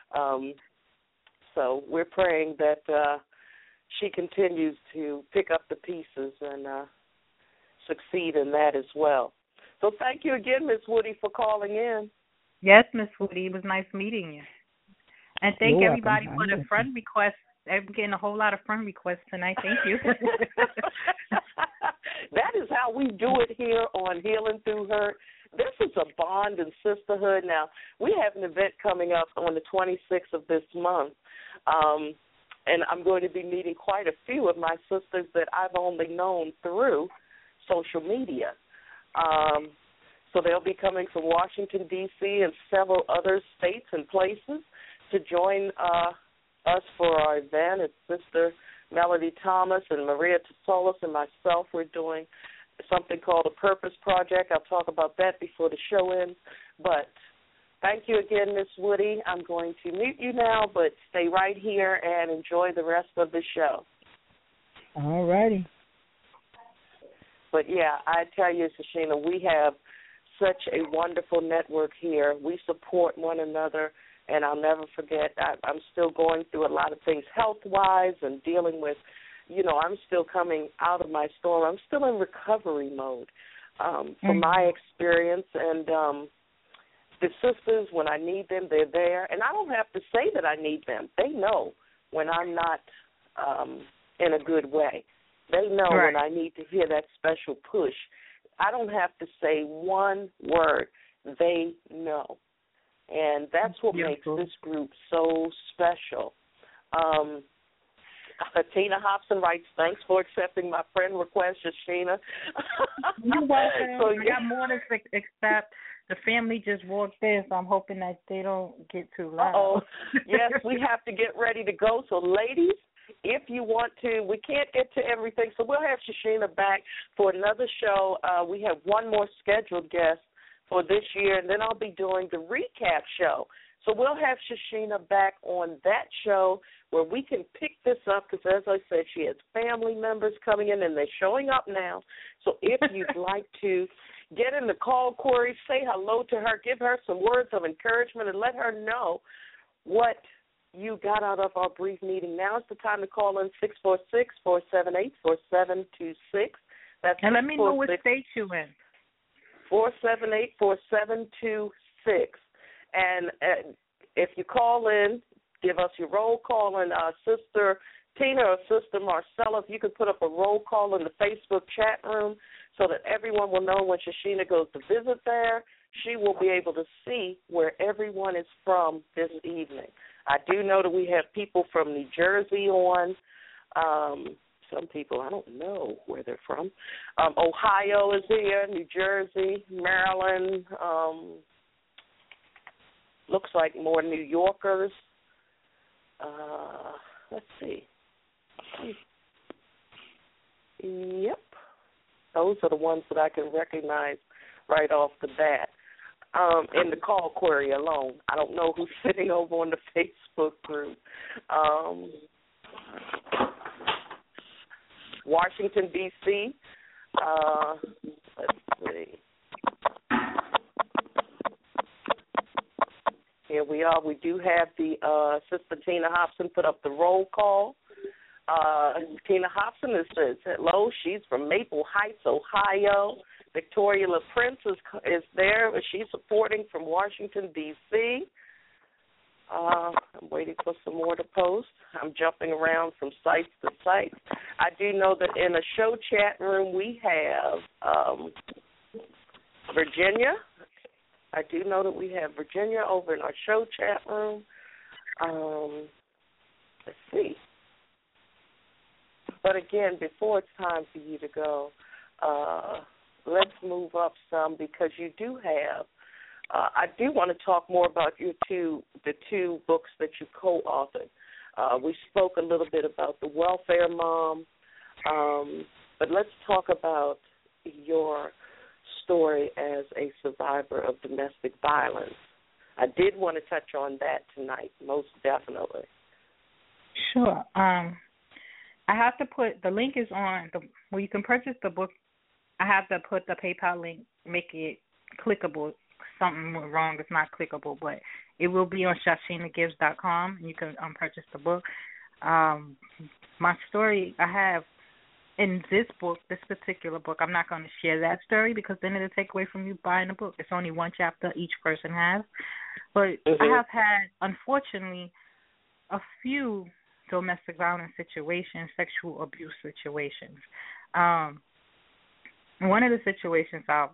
So we're praying that she continues to pick up the pieces and succeed in that as well. So thank you again, Miss Woody, for calling in. Yes, Miss Woody, it was nice meeting you. And thank everybody for the friend requests. I'm getting a whole lot of friend requests tonight. Thank you. That is how we do it here on Healing Through Hurt. this is a bond and sisterhood. Now, we have an event coming up on the 26th of this month, and I'm going to be meeting quite a few of my sisters that I've only known through social media. So they'll be coming from Washington, D.C. and several other states and places to join us for our event. It's Sister Melody Thomas and Maria Tsolis and myself. We're doing something called a Purpose Project. I'll talk about that before the show ends. But thank you again, Miss Woody. I'm going to mute you now, but stay right here and enjoy the rest of the show. All righty. But, yeah, I tell you, Shashina, we have such a wonderful network here. We support one another, and I'll never forget, I'm still going through a lot of things health-wise and dealing with, I'm still coming out of my storm. I'm still in recovery mode from my experience. And the sisters, when I need them, they're there. And I don't have to say that I need them. They know when I'm not in a good way. They know when I need to hear that special push. I don't have to say one word. They know. And that's what makes this group so special. Tina Hobson writes, thanks for accepting my friend request, Shashina. You're welcome. So, I got more to accept. The family just walked in, so I'm hoping that they don't get too loud. Yes, we have to get ready to go. So, ladies, if you want to, we can't get to everything, so we'll have Shashina back for another show. We have one more scheduled guest for this year, and then I'll be doing the recap show. So we'll have Shashina back on that show where we can pick this up because, as I said, she has family members coming in, and they're showing up now. So if you'd like to get in the call, Corey, say hello to her, give her some words of encouragement, and let her know what you got out of our brief meeting. Now is the time to call in 646-478-4726. And let me know what state you're in. 478-4726. And if you call in, give us your roll call, and Sister Tina or Sister Marcella, if you could put up a roll call in the Facebook chat room so that everyone will know when Shashina goes to visit there, she will be able to see where everyone is from this evening. I do know that we have people from New Jersey on. Some people, I don't know where they're from. Ohio is here, New Jersey, Maryland. Looks like more New Yorkers. Let's see. Yep. Those are the ones that I can recognize right off the bat. In the call query alone. I don't know who's sitting over on the Facebook group. Washington, D.C. Let's see. Here we are. We do have the Sister Tina Hobson put up the roll call. Tina Hobson says hello. She's from Maple Heights, Ohio. Victoria LaPrince is there. She's supporting from Washington, D.C. I'm waiting for some more to post. I'm jumping around from site to site. I do know that in a show chat room we have Virginia. I do know that we have Virginia over in our show chat room. Let's see. But again, before it's time for you to go, let's move up some because you do have, I do want to talk more about the two books that you co-authored. We spoke a little bit about The Welfare Mom, but let's talk about your story as a survivor of domestic violence. I did want to touch on that tonight, most definitely. Sure. I have to put, the link is on, where you can purchase the book. I have to put the PayPal link, make it clickable. Something went wrong, it's not clickable, but it will be on ShashinaGibbs.com, and you can purchase the book. My story I have in this book, this particular book, I'm not going to share that story because then it'll take away from you buying the book. It's only one chapter each person has. But I have had, unfortunately, a few domestic violence situations, sexual abuse situations. One of the situations I'll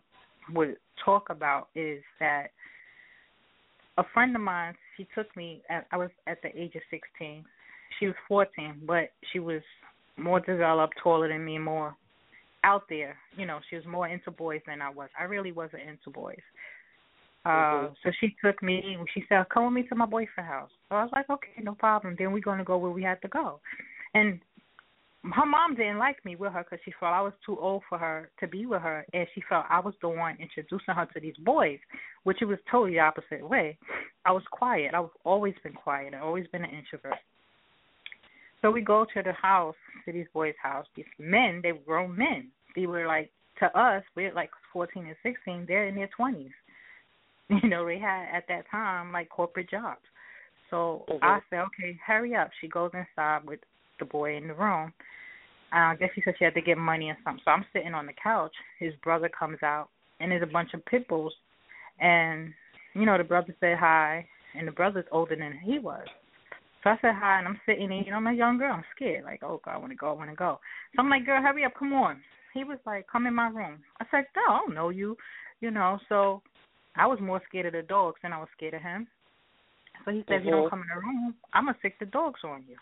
would talk about is that a friend of mine, she took me, I was at the age of 16. She was 14, but she was more developed, taller than me, more out there. You know, she was more into boys than I was. I really wasn't into boys. So she took me, and she said, come with me to my boyfriend's house. So I was like, okay, no problem. Then we're going to go where we had to go. And her mom didn't like me with her because she felt I was too old for her to be with her, and she felt I was the one introducing her to these boys, which it was totally the opposite way. I was quiet. I've always been quiet. I've always been an introvert. So we go to the house, to these boys' house. These men, they were grown men. They were like, to us, we're like 14 and 16. They're in their 20s. You know, they had, at that time, like corporate jobs. So I said, okay, hurry up. She goes inside with the boy in the room. I guess she said she had to get money or something. So I'm sitting on the couch. His brother comes out, and there's a bunch of pit bulls. And, you know, the brother said hi, and the brother's older than he was. So I said hi, and I'm sitting there. You know, I'm a young girl. I'm scared. Like, oh, God, I want to go. So I'm like, girl, hurry up. Come on. He was like, come in my room. I said, no, I don't know you. You know, so I was more scared of the dogs than I was scared of him. So he said, if you don't come in the room, I'm going to sick the dogs on you.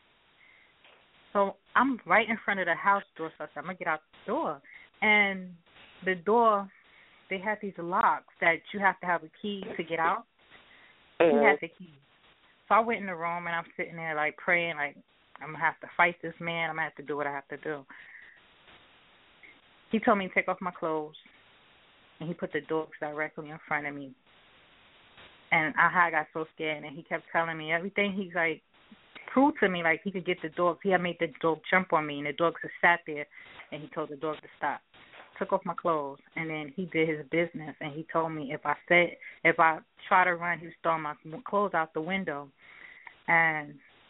So I'm right in front of the house door, so I said, I'm going to get out the door. And the door, they had these locks that you have to have a key to get out. He had the key. So I went in the room, and I'm sitting there, like, praying, like, I'm going to have to fight this man. I'm going to have to do what I have to do. He told me to take off my clothes, and he put the dogs directly in front of me. And I got so scared, and he kept telling me everything. He's like, proved to me like he could get the dogs. He had made the dog jump on me, and the dogs just sat there, and he told the dog to stop. Took off my clothes, and then he did his business, and he told me if I try to run, he was throwing my clothes out the window. And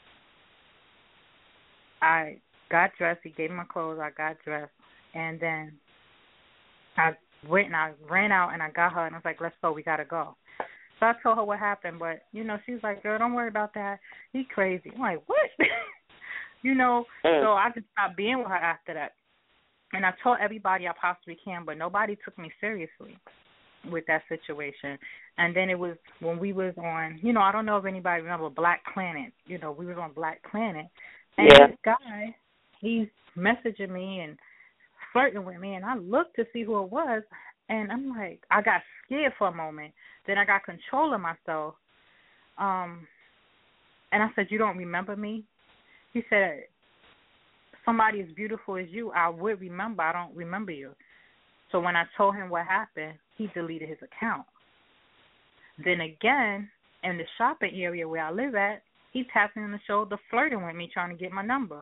I got dressed. He gave me my clothes. I got dressed, and then I went and I ran out, and I got her, and I was like, let's go. We got to go. So I told her what happened, but, you know, she was like, girl, don't worry about that. He's crazy. I'm like, what? You know, so I just stopped being with her after that. And I told everybody I possibly can, but nobody took me seriously with that situation. And then it was when we was on, you know, I don't know if anybody remember Black Planet. You know, we was on Black Planet. And this guy, he's messaging me and flirting with me, and I looked to see who it was. And I'm like, I got scared for a moment. Then I got control of myself. And I said, you don't remember me? He said, somebody as beautiful as you, I would remember. I don't remember you. So when I told him what happened, he deleted his account. Then again, in the shopping area where I live at, he tapped me on the shoulder, flirting with me, trying to get my number.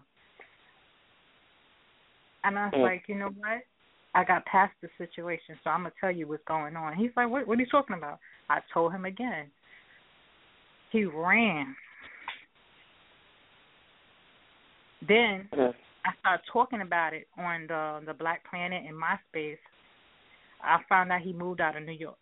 And I was like, you know what? I got past the situation, so I'm going to tell you what's going on. He's like, what are you talking about? I told him again. He ran. Then I started talking about it on the Black Planet and MySpace. I found out he moved out of New York.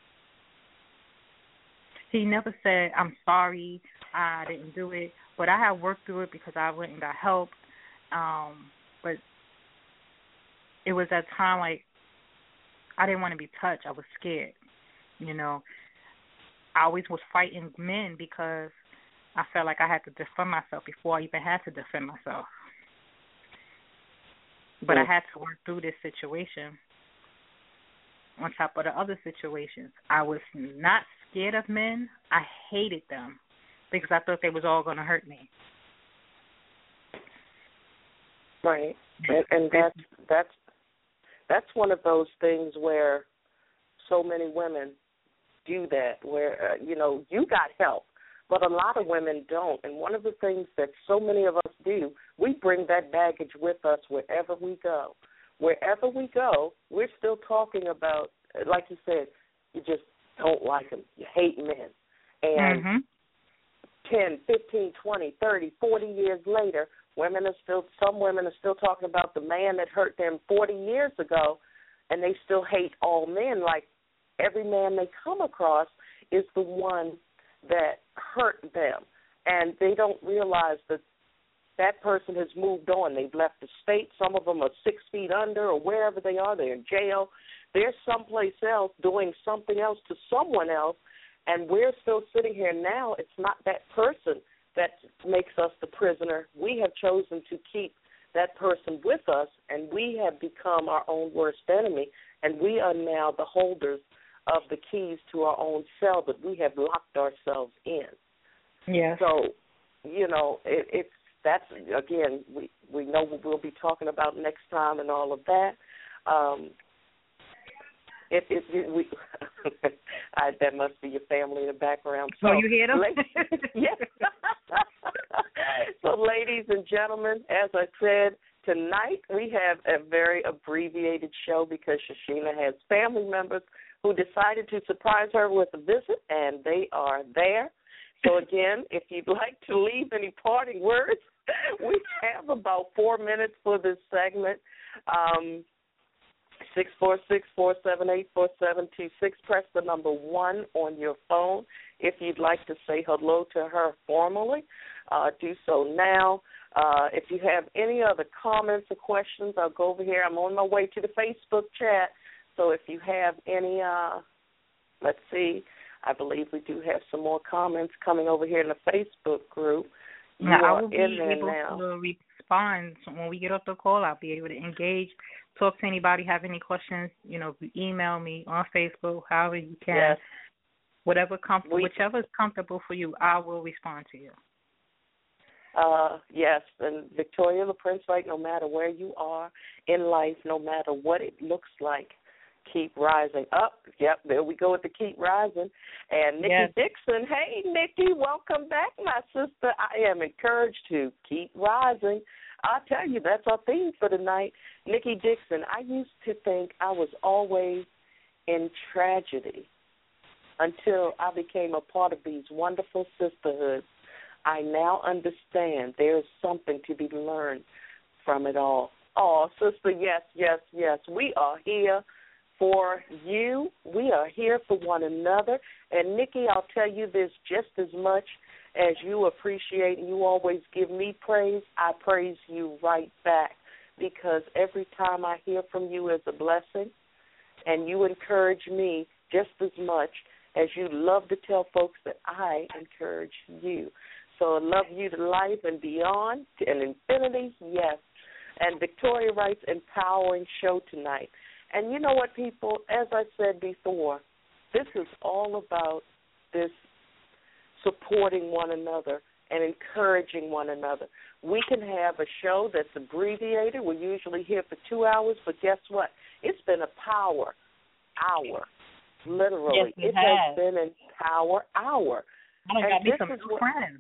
He never said, I'm sorry, I didn't do it. But I had worked through it because I went and got help. But it was that time, like, I didn't want to be touched. I was scared, you know. I always was fighting men because I felt like I had to defend myself before I even had to defend myself. But I had to work through this situation on top of the other situations. I was not scared of men. I hated them because I thought they was all going to hurt me. Right. And that's one of those things where so many women do that, where, you know, you got help, but a lot of women don't. And one of the things that so many of us do, we bring that baggage with us wherever we go. Wherever we go, we're still talking about, like you said, you just don't like them. You hate men. And 10, 15, 20, 30, 40 years later, some women are still talking about the man that hurt them 40 years ago, and they still hate all men. Like every man they come across is the one that hurt them, and they don't realize that that person has moved on. They've left the state. Some of them are 6 feet under or wherever they are. They're in jail. they're someplace else doing something else to someone else, and we're still sitting here now. It's not that person that makes us the prisoner. We have chosen to keep that person with us, and we have become our own worst enemy, and we are now the holders of the keys to our own cell that we have locked ourselves in. Yes. So, that's, again, we know what we'll be talking about next time and all of that. That must be your family in the background. So, you hear them? Yes. So, ladies and gentlemen, as I said, tonight we have a very abbreviated show because Shashina has family members who decided to surprise her with a visit, and they are there. So, again, if you'd like to leave any parting words, we have about 4 minutes for this segment. 646-478-4726. Press the number 1 on your phone. If you'd like to say hello to her formally, do so now. If you have any other comments or questions, I'll go over here. I'm on my way to the Facebook chat. So if you have any, let's see, I believe we do have some more comments coming over here in the Facebook group. I will be able to respond when we get off the call. I'll be able to engage, talk to anybody, have any questions. Email me on Facebook, however you can. Yes. Whichever is comfortable for you, I will respond to you. Yes, and Victoria the Prince, right, no matter where you are in life, no matter what it looks like, keep rising up. Yep, there we go with the keep rising. And Nikki Dixon, hey, Nikki, welcome back, my sister. I am encouraged to keep rising. I'll tell you, that's our theme for tonight. Nikki Dixon, I used to think I was always in tragedy until I became a part of these wonderful sisterhoods. I now understand there's something to be learned from it all. Oh, sister, yes. We are here for you. We are here for one another. And, Nikki, I'll tell you this, just as much as you appreciate and you always give me praise, I praise you right back, because every time I hear from you is a blessing, and you encourage me just as much as you love to tell folks that I encourage you. So I love you to life and beyond and infinity, yes. And Victoria writes, empowering show tonight. And you know what, people, as I said before, this is all about this supporting one another and encouraging one another. We can have a show that's abbreviated. We're usually here for 2 hours, but guess what? It's been a power hour, literally. Yes, it has been a power hour. I done got me some new friends.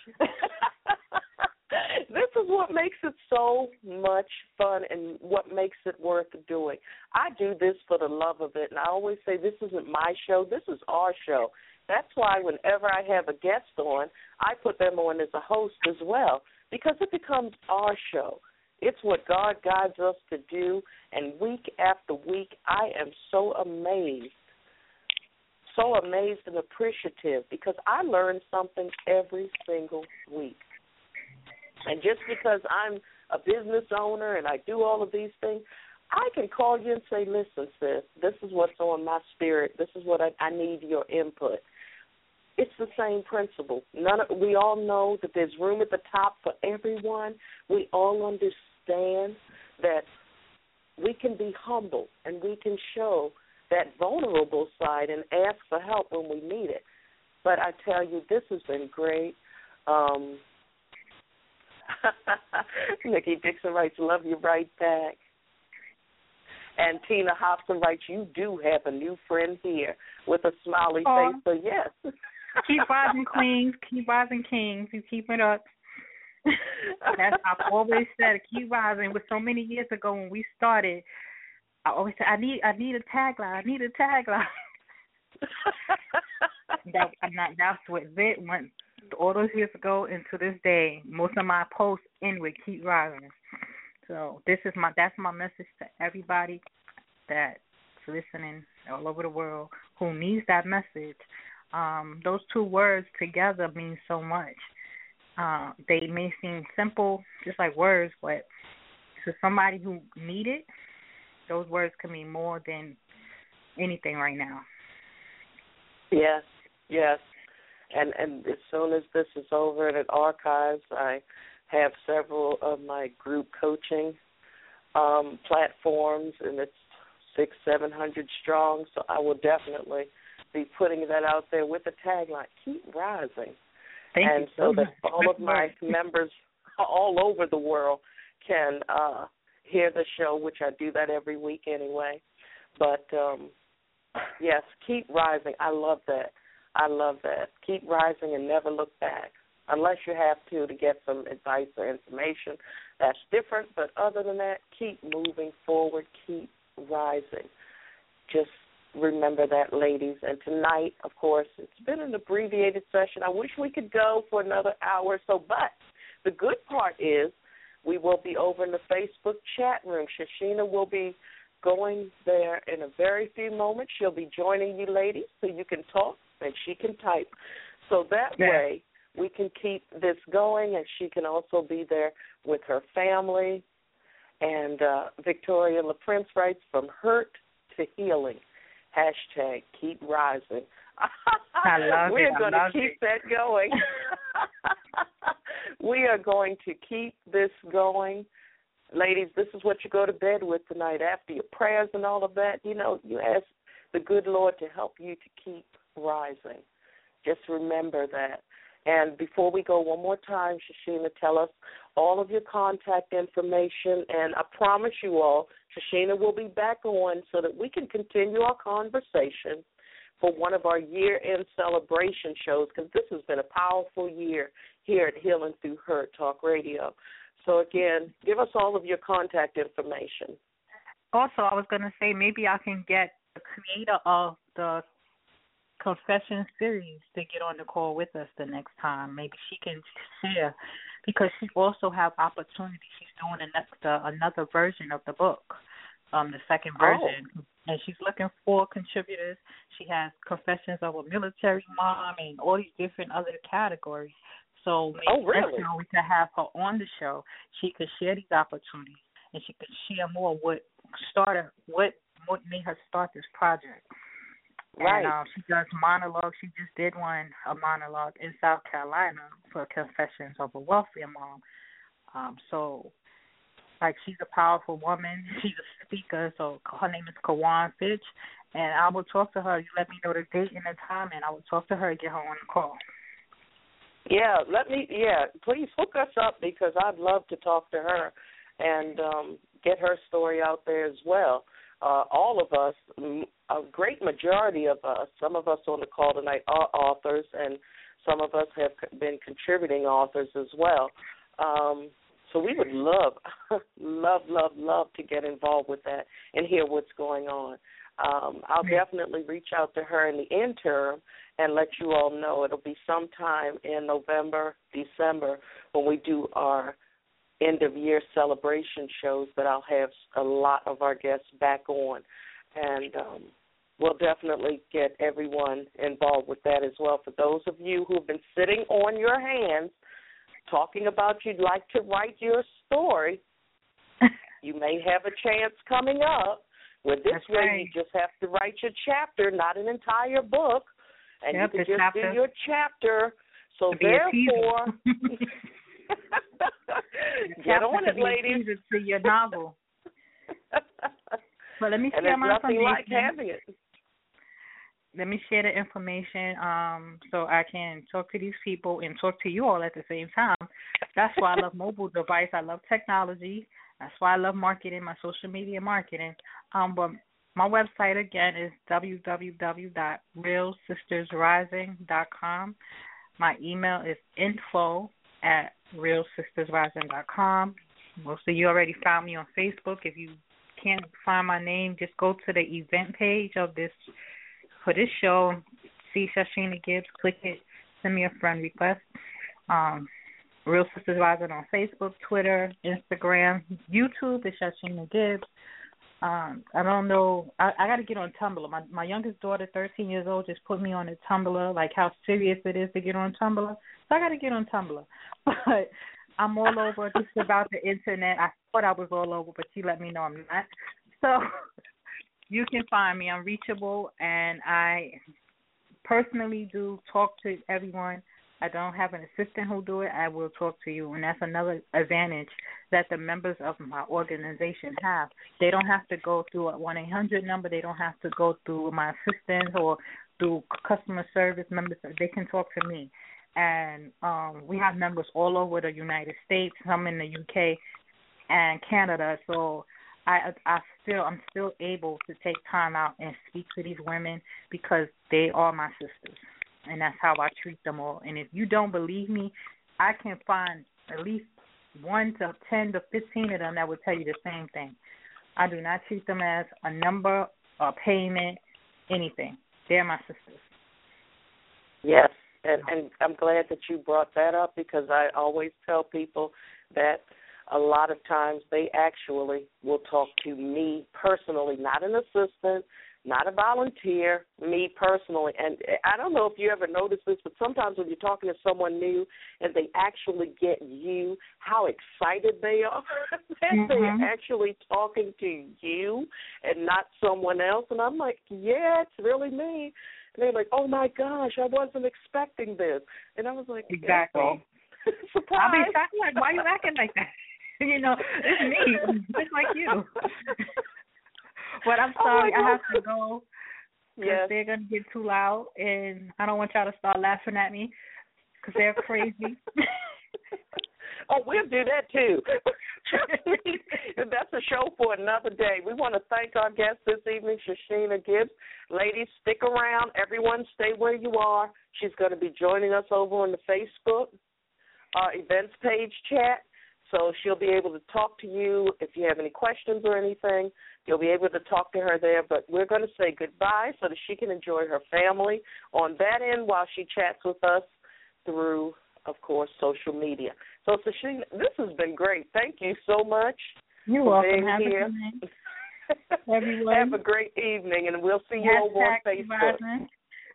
This is what makes it so much fun and what makes it worth doing. I do this for the love of it, and I always say this isn't my show, this is our show. That's why whenever I have a guest on, I put them on as a host as well, because it becomes our show. It's what God guides us to do, and week after week, I am so amazed and appreciative, because I learn something every single week. And just because I'm a business owner and I do all of these things, I can call you and say, listen, sis, this is what's on my spirit. This is what I need your input. It's the same principle. We all know that there's room at the top for everyone. We all understand that we can be humble and we can show that vulnerable side and ask for help when we need it. But I tell you, this has been great. Nikki Dixon writes, love you right back. And Tina Hobson writes, you do have a new friend here, with a smiley face. So, yes. Keep rising, queens. Keep rising, kings. You keep it up. I've always said, keep rising. It was so many years ago when we started. I always said, I need a tagline. I need a tagline. That's what it went all those years ago, and to this day, most of my posts end with keep rising. So that's my message to everybody that's listening all over the world who needs that message. Those two words together mean so much. They may seem simple, just like words, but to somebody who need it, those words can mean more than anything right now. Yes, yes. And as soon as this is over and it archives, I have several of my group coaching platforms, and it's 600-700 strong. So I will definitely be putting that out there with the tagline, "Keep Rising," and so that all of my members all over the world can hear the show, which I do that every week anyway. But yes, keep rising. I love that. I love that. Keep rising and never look back. Unless you have to get some advice or information, that's different. But other than that, keep moving forward, keep rising. Just remember that, ladies. And tonight, of course, it's been an abbreviated session. I wish we could go for another hour or so, but the good part is we will be over in the Facebook chat room. Shashina will be going there in a very few moments. She'll be joining you ladies so you can talk and she can type. So that way we can keep this going, and she can also be there with her family. And Victoria LaPrince writes, "From hurt to healing. Hashtag keep rising." I love We're it. going to keep that going. We are going to keep this going. Ladies, this is what you go to bed with tonight. After your prayers and all of that, you ask the good Lord to help you to keep rising. Just remember that. And before we go, one more time, Shashina, tell us all of your contact information. And I promise you all, Shashina will be back on so that we can continue our conversation for one of our year-end celebration shows, because this has been a powerful year here at Healing Through Hurt Talk Radio. So, again, give us all of your contact information. Also, I was going to say maybe I can get the creator of the Confession series to get on the call with us the next time. Maybe she can share, because she also have opportunity. She's doing another version of the book, the second version, and she's looking for contributors. She has Confessions of a Military Mom and all these different other categories. So maybe next time we can have her on the show. She could share these opportunities, and she could share more what made her start this project. Right. And she does monologues. She just did a monologue in South Carolina for Confessions of a Wealthier Mom. So, she's a powerful woman. She's a speaker. So her name is Kawan Fitch. And I will talk to her. You let me know the date and the time, and I will talk to her and get her on the call. Yeah, please hook us up, because I'd love to talk to her and get her story out there as well. All of us, a great majority of us, some of us on the call tonight are authors, and some of us have been contributing authors as well. So we would love to get involved with that and hear what's going on. I'll definitely reach out to her in the interim and let you all know. It'll be sometime in November, December, when we do our end-of-year celebration shows, that I'll have a lot of our guests back on. And we'll definitely get everyone involved with that as well. For those of you who have been sitting on your hands talking about you'd like to write your story, you may have a chance coming up. With this way, you just have to write your chapter, not an entire book, and you can just do your chapter. So therefore, get on it, ladies. To your novel. But let me share my information. Like having it. Let me share the information so I can talk to these people and talk to you all at the same time. That's why I love mobile device. I love technology. That's why I love marketing, my social media marketing. But my website, again, is www.realsistersrising.com. My email is info@realsistersrising.com. Most of you already found me on Facebook. If you can't find my name, just go to the event page for this show, see Shashina Gibbs, click it, send me a friend request. Real Sisters Rising on Facebook, Twitter, Instagram, YouTube is Shashina Gibbs. I don't know. I got to get on Tumblr. My youngest daughter, 13 years old, just put me on the Tumblr, like how serious it is to get on Tumblr. So I got to get on Tumblr. But I'm all over just about the Internet. I thought I was all over, but she let me know I'm not. So You can find me. I'm reachable, and I personally do talk to everyone. I don't have an assistant who do it. I will talk to you, and that's another advantage that the members of my organization have. They don't have to go through a 1-800 number. They don't have to go through my assistant or through customer service members. They can talk to me. And we have members all over the United States, some in the UK and Canada. So I'm still able to take time out and speak to these women because they are my sisters, and that's how I treat them all. And if you don't believe me, I can find at least 1 to 10 to 15 of them that will tell you the same thing. I do not treat them as a number, a payment, anything. They're my sisters. Yes, and I'm glad that you brought that up because I always tell people that a lot of times they actually will talk to me personally, not an assistant, not a volunteer, me personally. And I don't know if you ever noticed this, but sometimes when you're talking to someone new and they actually get you, how excited they are that they're actually talking to you and not someone else. And I'm like, yeah, it's really me. And they're like, oh, my gosh, I wasn't expecting this. And I was like, exactly. Surprise. I'll be shocked, like, why are you acting like that? You know, it's me, just like you. But I'm sorry, I have to go because they're going to get too loud, and I don't want y'all to start laughing at me because they're crazy. Oh, we'll do that, too. That's a show for another day. We want to thank our guest this evening, Shashina Gibbs. Ladies, stick around. Everyone stay where you are. She's going to be joining us over on the Facebook events page chat. So she'll be able to talk to you if you have any questions or anything. You'll be able to talk to her there. But we're going to say goodbye so that she can enjoy her family on that end while she chats with us through, of course, social media. So, Shashina, this has been great. Thank you so much. You're welcome. Have a good night. Everyone. Have a great evening, and we'll see you over on Facebook.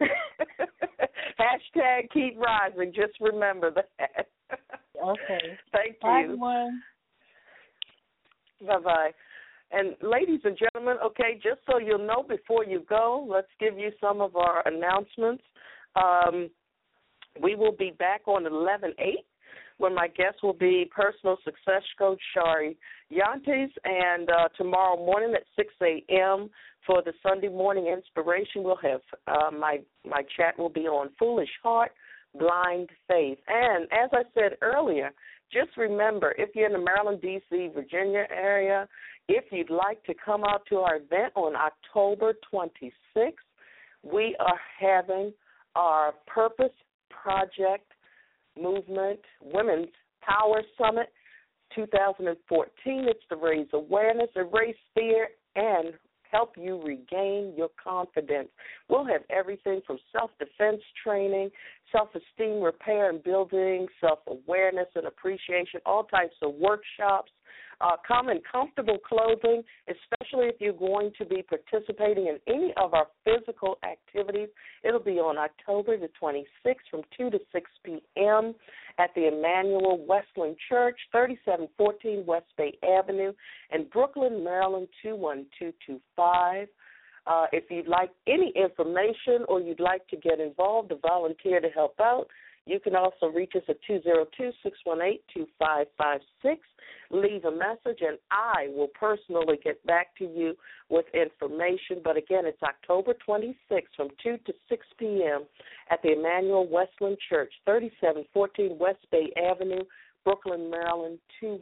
Hashtag keep rising. Just remember that. Okay. Thank you. Bye, everyone. Bye-bye. And ladies and gentlemen, okay, just so you'll know before you go, let's give you some of our announcements. We will be back on 11/8 when my guest will be personal success coach Shari Yantes, and tomorrow morning at 6 a.m. for the Sunday morning inspiration, we'll have my chat will be on Foolish Heart, Blind Faith. And as I said earlier, just remember, if you're in the Maryland, D.C., Virginia area, if you'd like to come out to our event on October 26th, we are having our Purpose Project Movement Women's Power Summit 2014. It's to raise awareness, erase fear, and help you regain your confidence. We'll have everything from self-defense training, self-esteem repair and building, self-awareness and appreciation, all types of workshops. Come in comfortable clothing, especially if you're going to be participating in any of our physical activities. It'll be on October the 26th from 2 to 6 p.m. at the Emmanuel Wesleyan Church, 3714 West Bay Avenue in Brooklyn, Maryland, 21225. If you'd like any information or you'd like to get involved or volunteer to help out, you can also reach us at 202-618-2556. Leave a message, and I will personally get back to you with information. But, again, it's October 26th from 2 to 6 p.m. at the Emmanuel Wesleyan Church, 3714 West Bay Avenue, Brooklyn, Maryland,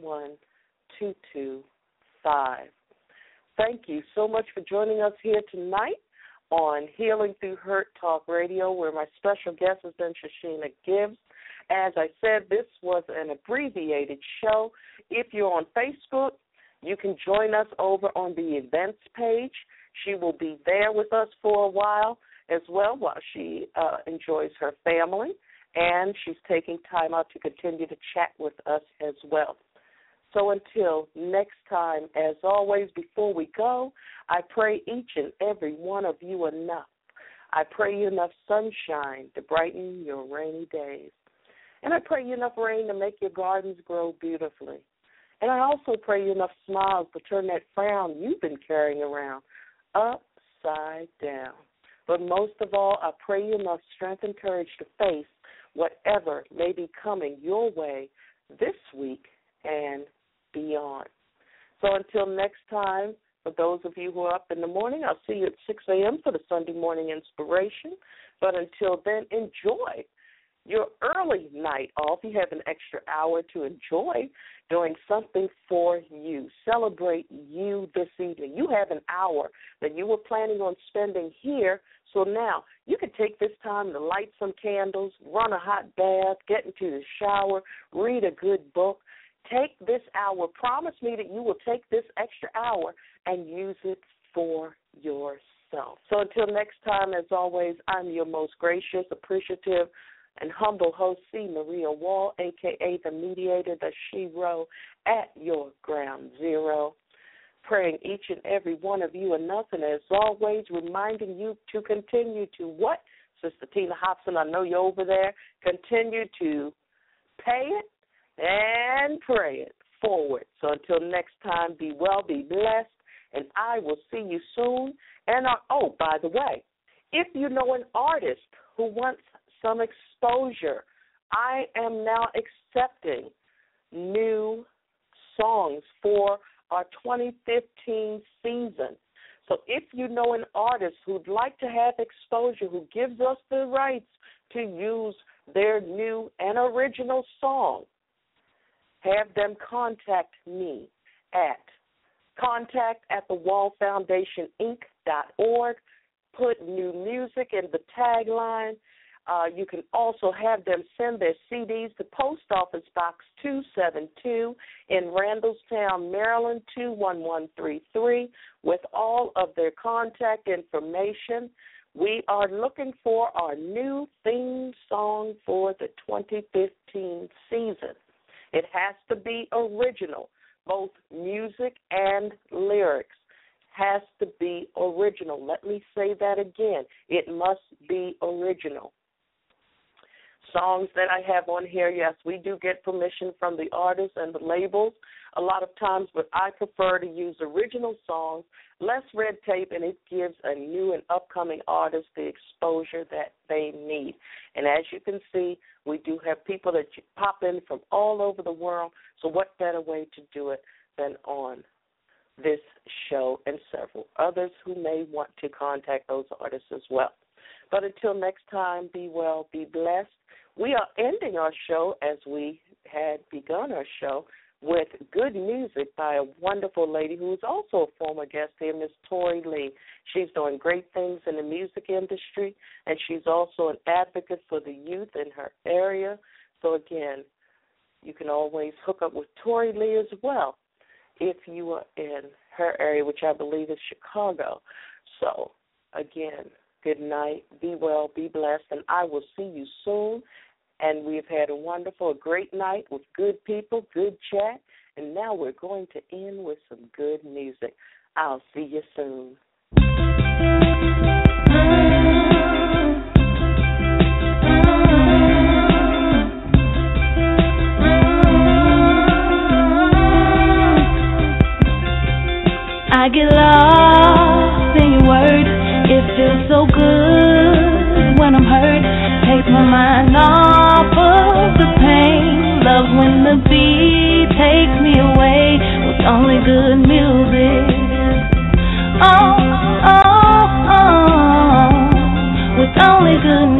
21225. Thank you so much for joining us here tonight on Healing Through Hurt Talk Radio, where my special guest has been Shashina Gibbs. As I said, this was an abbreviated show. If you're on Facebook, you can join us over on the events page. She will be there with us for a while as well while she enjoys her family, and she's taking time out to continue to chat with us as well. So until next time, as always, before we go, I pray each and every one of you enough. I pray you enough sunshine to brighten your rainy days. And I pray you enough rain to make your gardens grow beautifully. And I also pray you enough smiles to turn that frown you've been carrying around upside down. But most of all, I pray you enough strength and courage to face whatever may be coming your way this week and beyond. So until next time, for those of you who are up in the morning, I'll see you at 6 a.m. for the Sunday morning inspiration. But until then, enjoy your early night off. You have an extra hour to enjoy doing something for you. Celebrate you this evening. You have an hour that you were planning on spending here, so now you can take this time to light some candles, run a hot bath, get into the shower, read a good book. Take this hour. Promise me that you will take this extra hour and use it for yourself. So until next time, as always, I'm your most gracious, appreciative, and humble host, C. Maria Wall, a.k.a. the mediator, the She-Ro, at your ground zero, praying each and every one of you enough, and as always, reminding you to continue to what? Sister Tina Hobson, I know you're over there. Continue to pay it and pray it forward. So until next time, be well, be blessed, and I will see you soon. And, oh, by the way, if you know an artist who wants some exposure, I am now accepting new songs for our 2015 season. So if you know an artist who'd like to have exposure, who gives us the rights to use their new and original song, have them contact me at contact@thewallfoundationinc.org. Put new music in the tagline. You can also have them send their CDs to Post Office Box 272 in Randallstown, Maryland, 21133, with all of their contact information. We are looking for our new theme song for the 2015 season. It has to be original, both music and lyrics. Has to be original. Let me say that again. It must be original. Songs that I have on here, yes, we do get permission from the artists and the labels a lot of times, but I prefer to use original songs, less red tape, and it gives a new and upcoming artist the exposure that they need. And as you can see, we do have people that pop in from all over the world, so what better way to do it than on this show and several others who may want to contact those artists as well. But until next time, be well, be blessed. We are ending our show as we had begun our show with good music by a wonderful lady who is also a former guest here, Miss Tori Lee. She's doing great things in the music industry, and she's also an advocate for the youth in her area. So, again, you can always hook up with Tori Lee as well if you are in her area, which I believe is Chicago. So, again, good night, be well, be blessed, and I will see you soon. And we've had a great night with good people, good chat, and now we're going to end with some good music. I'll see you soon. I get lost in your words. It feels so good when I'm hurt. Takes my mind off of the pain. Love when the beat takes me away with only good music. Oh, oh, oh, with only good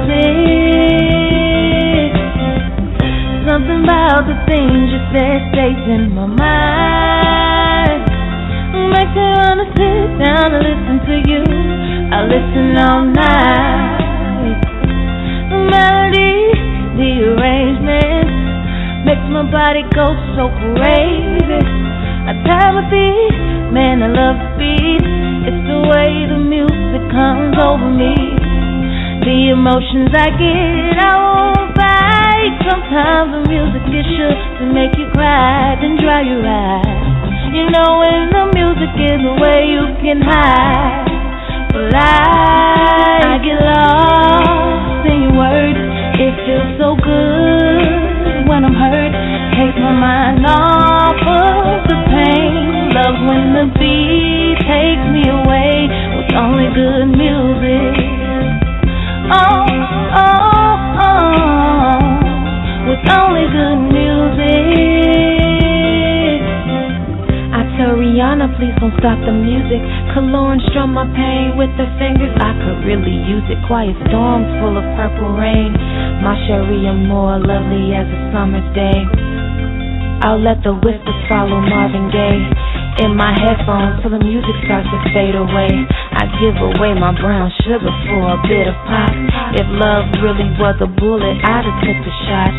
music. Something about the things you said stays in my mind. Makes me wanna sit down and listen to you. I listen all night. The melody, the arrangement makes my body go so crazy. I tap my feet, man, I love the beat. It's the way the music comes over me. The emotions I get, I won't fight. Sometimes the music is sure to make you cry, then dry your eyes. You know when the music is away, you can hide. Well, I get lost in your words. It feels so good when I'm hurt. Takes my mind off of the pain. Love when the beat takes me away good music. Oh, oh, oh, with only good music. I tell Rihanna, please don't stop the music. Cologne strum my pain with the fingers. I could really use it. Quiet storms full of purple rain. My Cherie Amour, lovely as a summer day. I'll let the whispers follow Marvin Gaye in my headphones till the music starts to fade away. I give away my brown sugar for a bit of pop. If love really was a bullet, I'd have took the shot.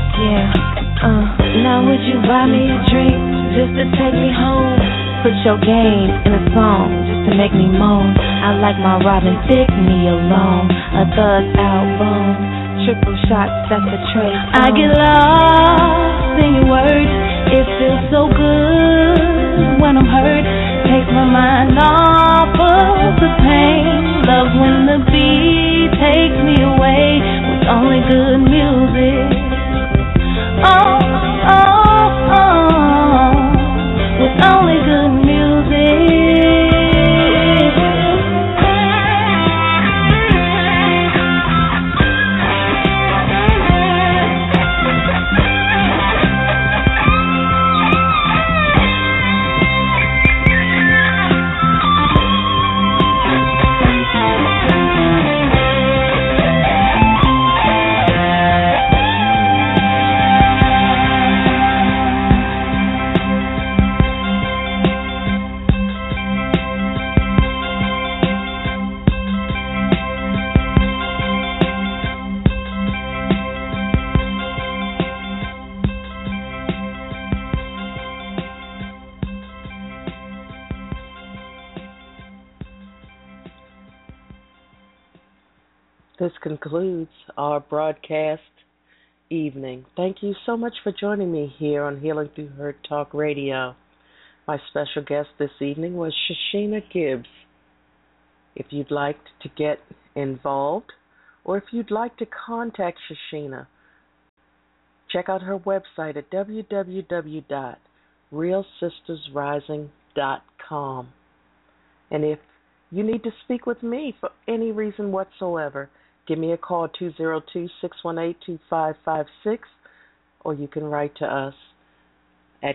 Yeah. Now would you buy me a drink just to take me home? Put your game in a song just to make me moan. I like my Robin Thicke, me alone. A thug album. Triple shots, that's a trace. I get lost in your words. It feels so good when I'm hurt. Takes my mind off of the pain. Love when the beat takes me away with only good music. Oh, oh, oh, with only good music. This concludes our broadcast evening. Thank you so much for joining me here on Healing Through Hurt Talk Radio. My special guest this evening was Shashina Gibbs. If you'd like to get involved or if you'd like to contact Shashina, check out her website at www.realsistersrising.com. And if you need to speak with me for any reason whatsoever, give me a call, 202-618-2556, or you can write to us at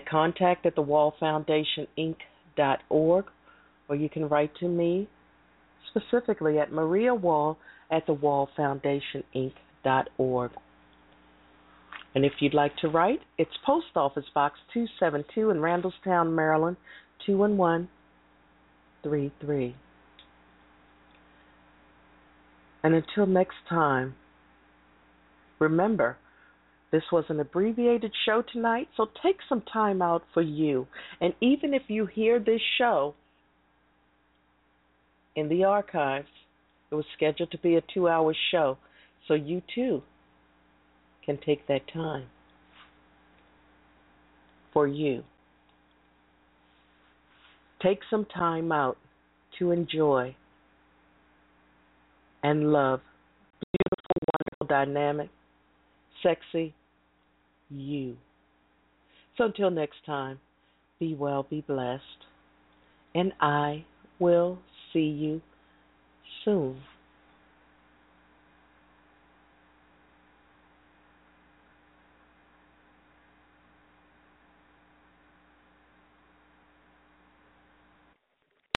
contact@thewallfoundationinc.org, or you can write to me specifically at Maria Wall at thewallfoundationinc.org. And if you'd like to write, it's Post Office Box 272 in Randallstown, Maryland, 21133. And until next time, remember, this was an abbreviated show tonight, so take some time out for you. And even if you hear this show in the archives, it was scheduled to be a 2-hour show, so you too can take that time for you. Take some time out to enjoy and love beautiful, wonderful, dynamic, sexy you. So until next time, be well, be blessed, and I will see you soon.